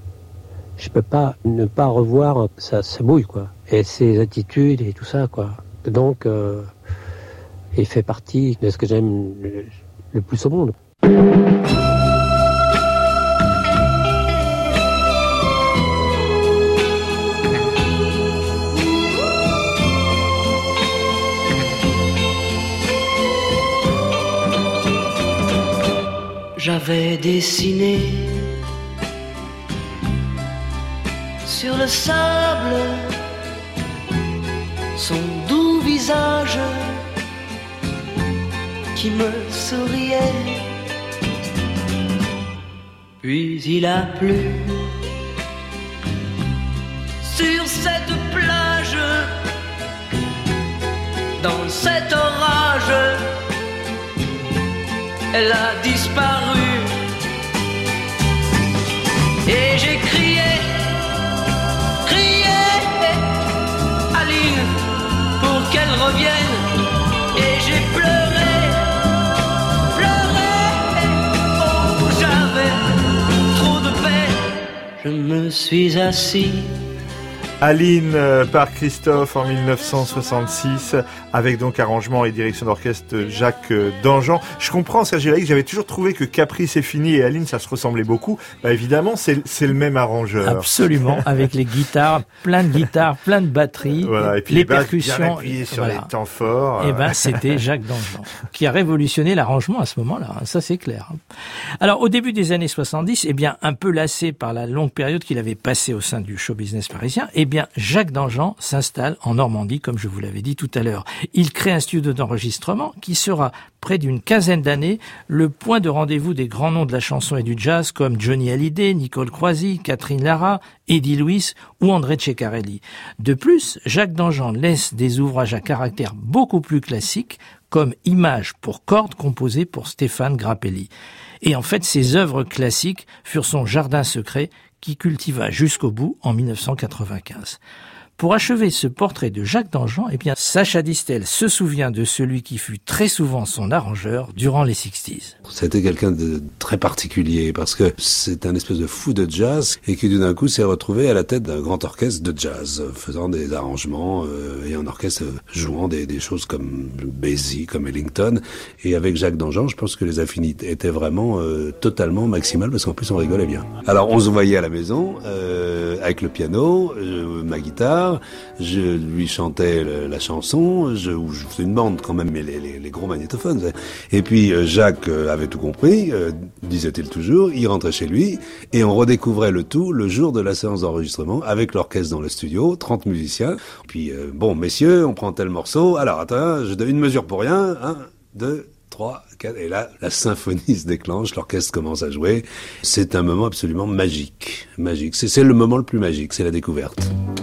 je peux pas ne pas revoir sa, sa bouille, quoi. Et ses attitudes et tout ça, quoi. Donc, euh, il fait partie de ce que j'aime le, le plus au monde. J'avais dessiné sur le sable son doux visage qui me souriait. Puis il a plu sur cette plage, dans cet orage. Elle a disparu et j'ai crié, crié, Aline, pour qu'elle revienne. Et j'ai pleuré, pleuré, oh j'avais trop de peine. Je me suis assis Aline euh, par Christophe en mille neuf cent soixante-six, avec donc arrangement et direction d'orchestre Jacques euh, Danjean. Je comprends, Serge Laïc, j'avais toujours trouvé que Caprice et Fini et Aline, ça se ressemblait beaucoup. Bah, évidemment, c'est, c'est le même arrangeur. Absolument, avec les guitares, plein de guitares, plein de batteries, voilà, et puis les les percussions. Bien appuyées sur voilà. les temps forts. Et ben, c'était Jacques Danjean, qui a révolutionné l'arrangement à ce moment-là, hein, ça c'est clair. Alors, au début des années soixante-dix, eh bien, un peu lassé par la longue période qu'il avait passée au sein du show business parisien, eh bien, Jacques Danjean s'installe en Normandie, comme je vous l'avais dit tout à l'heure. Il crée un studio d'enregistrement qui sera, près d'une quinzaine d'années, le point de rendez-vous des grands noms de la chanson et du jazz comme Johnny Hallyday, Nicole Croisy, Catherine Lara, Eddie Lewis ou André Ceccarelli. De plus, Jacques Danjean laisse des ouvrages à caractère beaucoup plus classique, comme Images pour cordes composées pour Stéphane Grappelli. Et en fait, ces œuvres classiques furent son jardin secret qui cultiva jusqu'au bout en mille neuf cent quatre-vingt-quinze. Pour achever ce portrait de Jacques Danjean, eh bien, Sacha Distel se souvient de celui qui fut très souvent son arrangeur durant les sixties. C'était quelqu'un de très particulier parce que c'est un espèce de fou de jazz et qui d'un coup s'est retrouvé à la tête d'un grand orchestre de jazz, faisant des arrangements euh, et un orchestre jouant des, des choses comme Basie, comme Ellington. Et avec Jacques Danjean, je pense que les affinités étaient vraiment euh, totalement maximales parce qu'en plus on rigolait bien. Alors on se voyait à la maison euh, avec le piano, euh, ma guitare. Je lui chantais le, la chanson, je, je faisais une bande quand même, mais les, les, les gros magnétophones. Et puis Jacques avait tout compris, euh, disait-il toujours, il rentrait chez lui, et on redécouvrait le tout le jour de la séance d'enregistrement, avec l'orchestre dans le studio, trente musiciens. Puis, euh, bon, messieurs, on prend tel morceau, alors attends, je donne une mesure pour rien, un, deux, trois, quatre, et là, la symphonie se déclenche, l'orchestre commence à jouer. C'est un moment absolument magique, magique. C'est, c'est le moment le plus magique, c'est la découverte.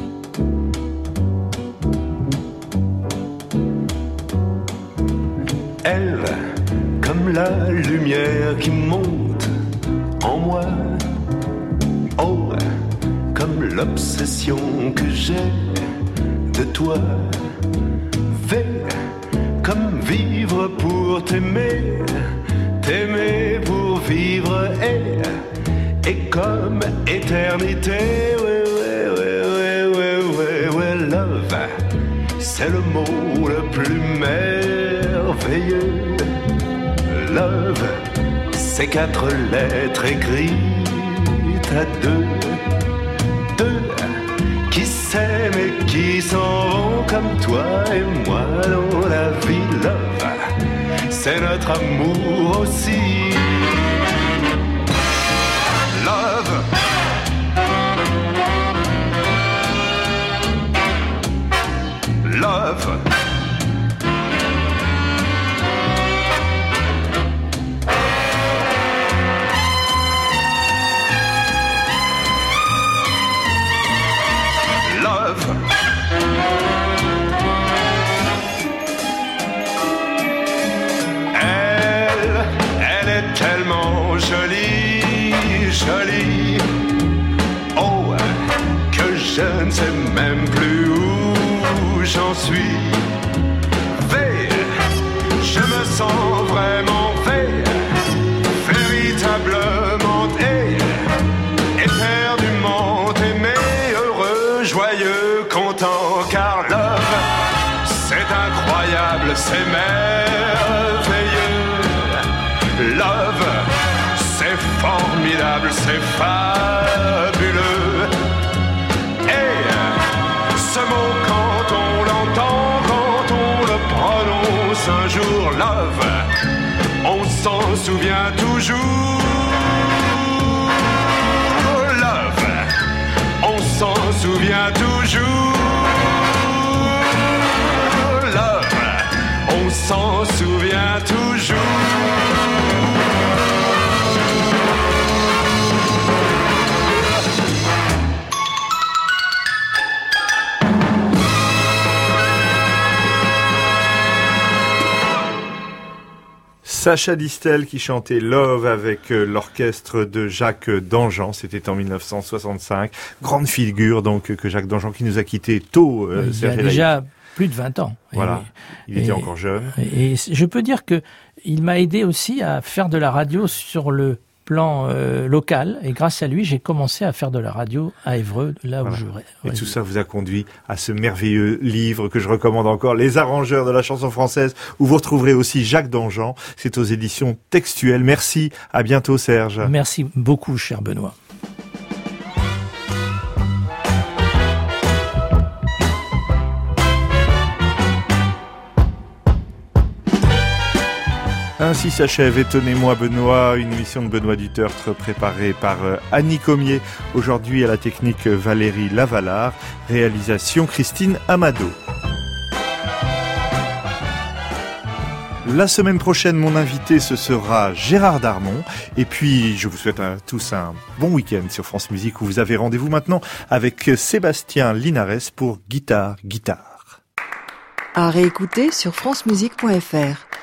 Elle, comme la lumière qui monte en moi. Oh, comme l'obsession que j'ai de toi. V, comme vivre pour t'aimer, t'aimer pour vivre. Et, et comme éternité, ouais, ouais, ouais, ouais, ouais, ouais, love, c'est le mot le plus merveilleux. Love, c'est quatre lettres écrites à deux. Deux qui s'aiment et qui s'en vont comme toi et moi dans la vie. Love, c'est notre amour aussi. Love, love, love. Elle, elle est tellement jolie, jolie. Oh, que je ne sais même plus où j'en suis. V, je me sens vraiment V, véritablement et éperdument aimé, heureux, joyeux, content, car love, c'est incroyable, c'est merveilleux. Love, c'est formidable, c'est fabuleux. Et ce mot, quand on l'entend, quand on le prononce un jour, love, on s'en souvient toujours. Love, on s'en souvient toujours. Love, on s'en souvient toujours. Sacha Distel qui chantait Love avec l'orchestre de Jacques Danjean, c'était en mille neuf cent soixante-cinq. Grande figure donc que Jacques Danjean qui nous a quittés tôt. Euh, il y a déjà plus de vingt ans. Voilà, et, il était et, encore jeune. Et je peux dire que il m'a aidé aussi à faire de la radio sur le plan euh, local. Et grâce à lui, j'ai commencé à faire de la radio à Évreux, là Voilà. où je reste. Et tout ça vous a conduit à ce merveilleux livre que je recommande encore, Les arrangeurs de la chanson française, où vous retrouverez aussi Jacques Dangean. C'est aux éditions Textuelles. Merci, à bientôt Serge. Merci beaucoup, cher Benoît. Ainsi s'achève Étonnez-moi Benoît, une émission de Benoît Dutertre préparée par Annie Comier. Aujourd'hui à la technique Valérie Lavalard, réalisation Christine Amado. La semaine prochaine, mon invité, ce sera Gérard Darmon. Et puis, je vous souhaite à tous un bon week-end sur France Musique, où vous avez rendez-vous maintenant avec Sébastien Linares pour Guitare, Guitare. À réécouter sur francemusique point f r.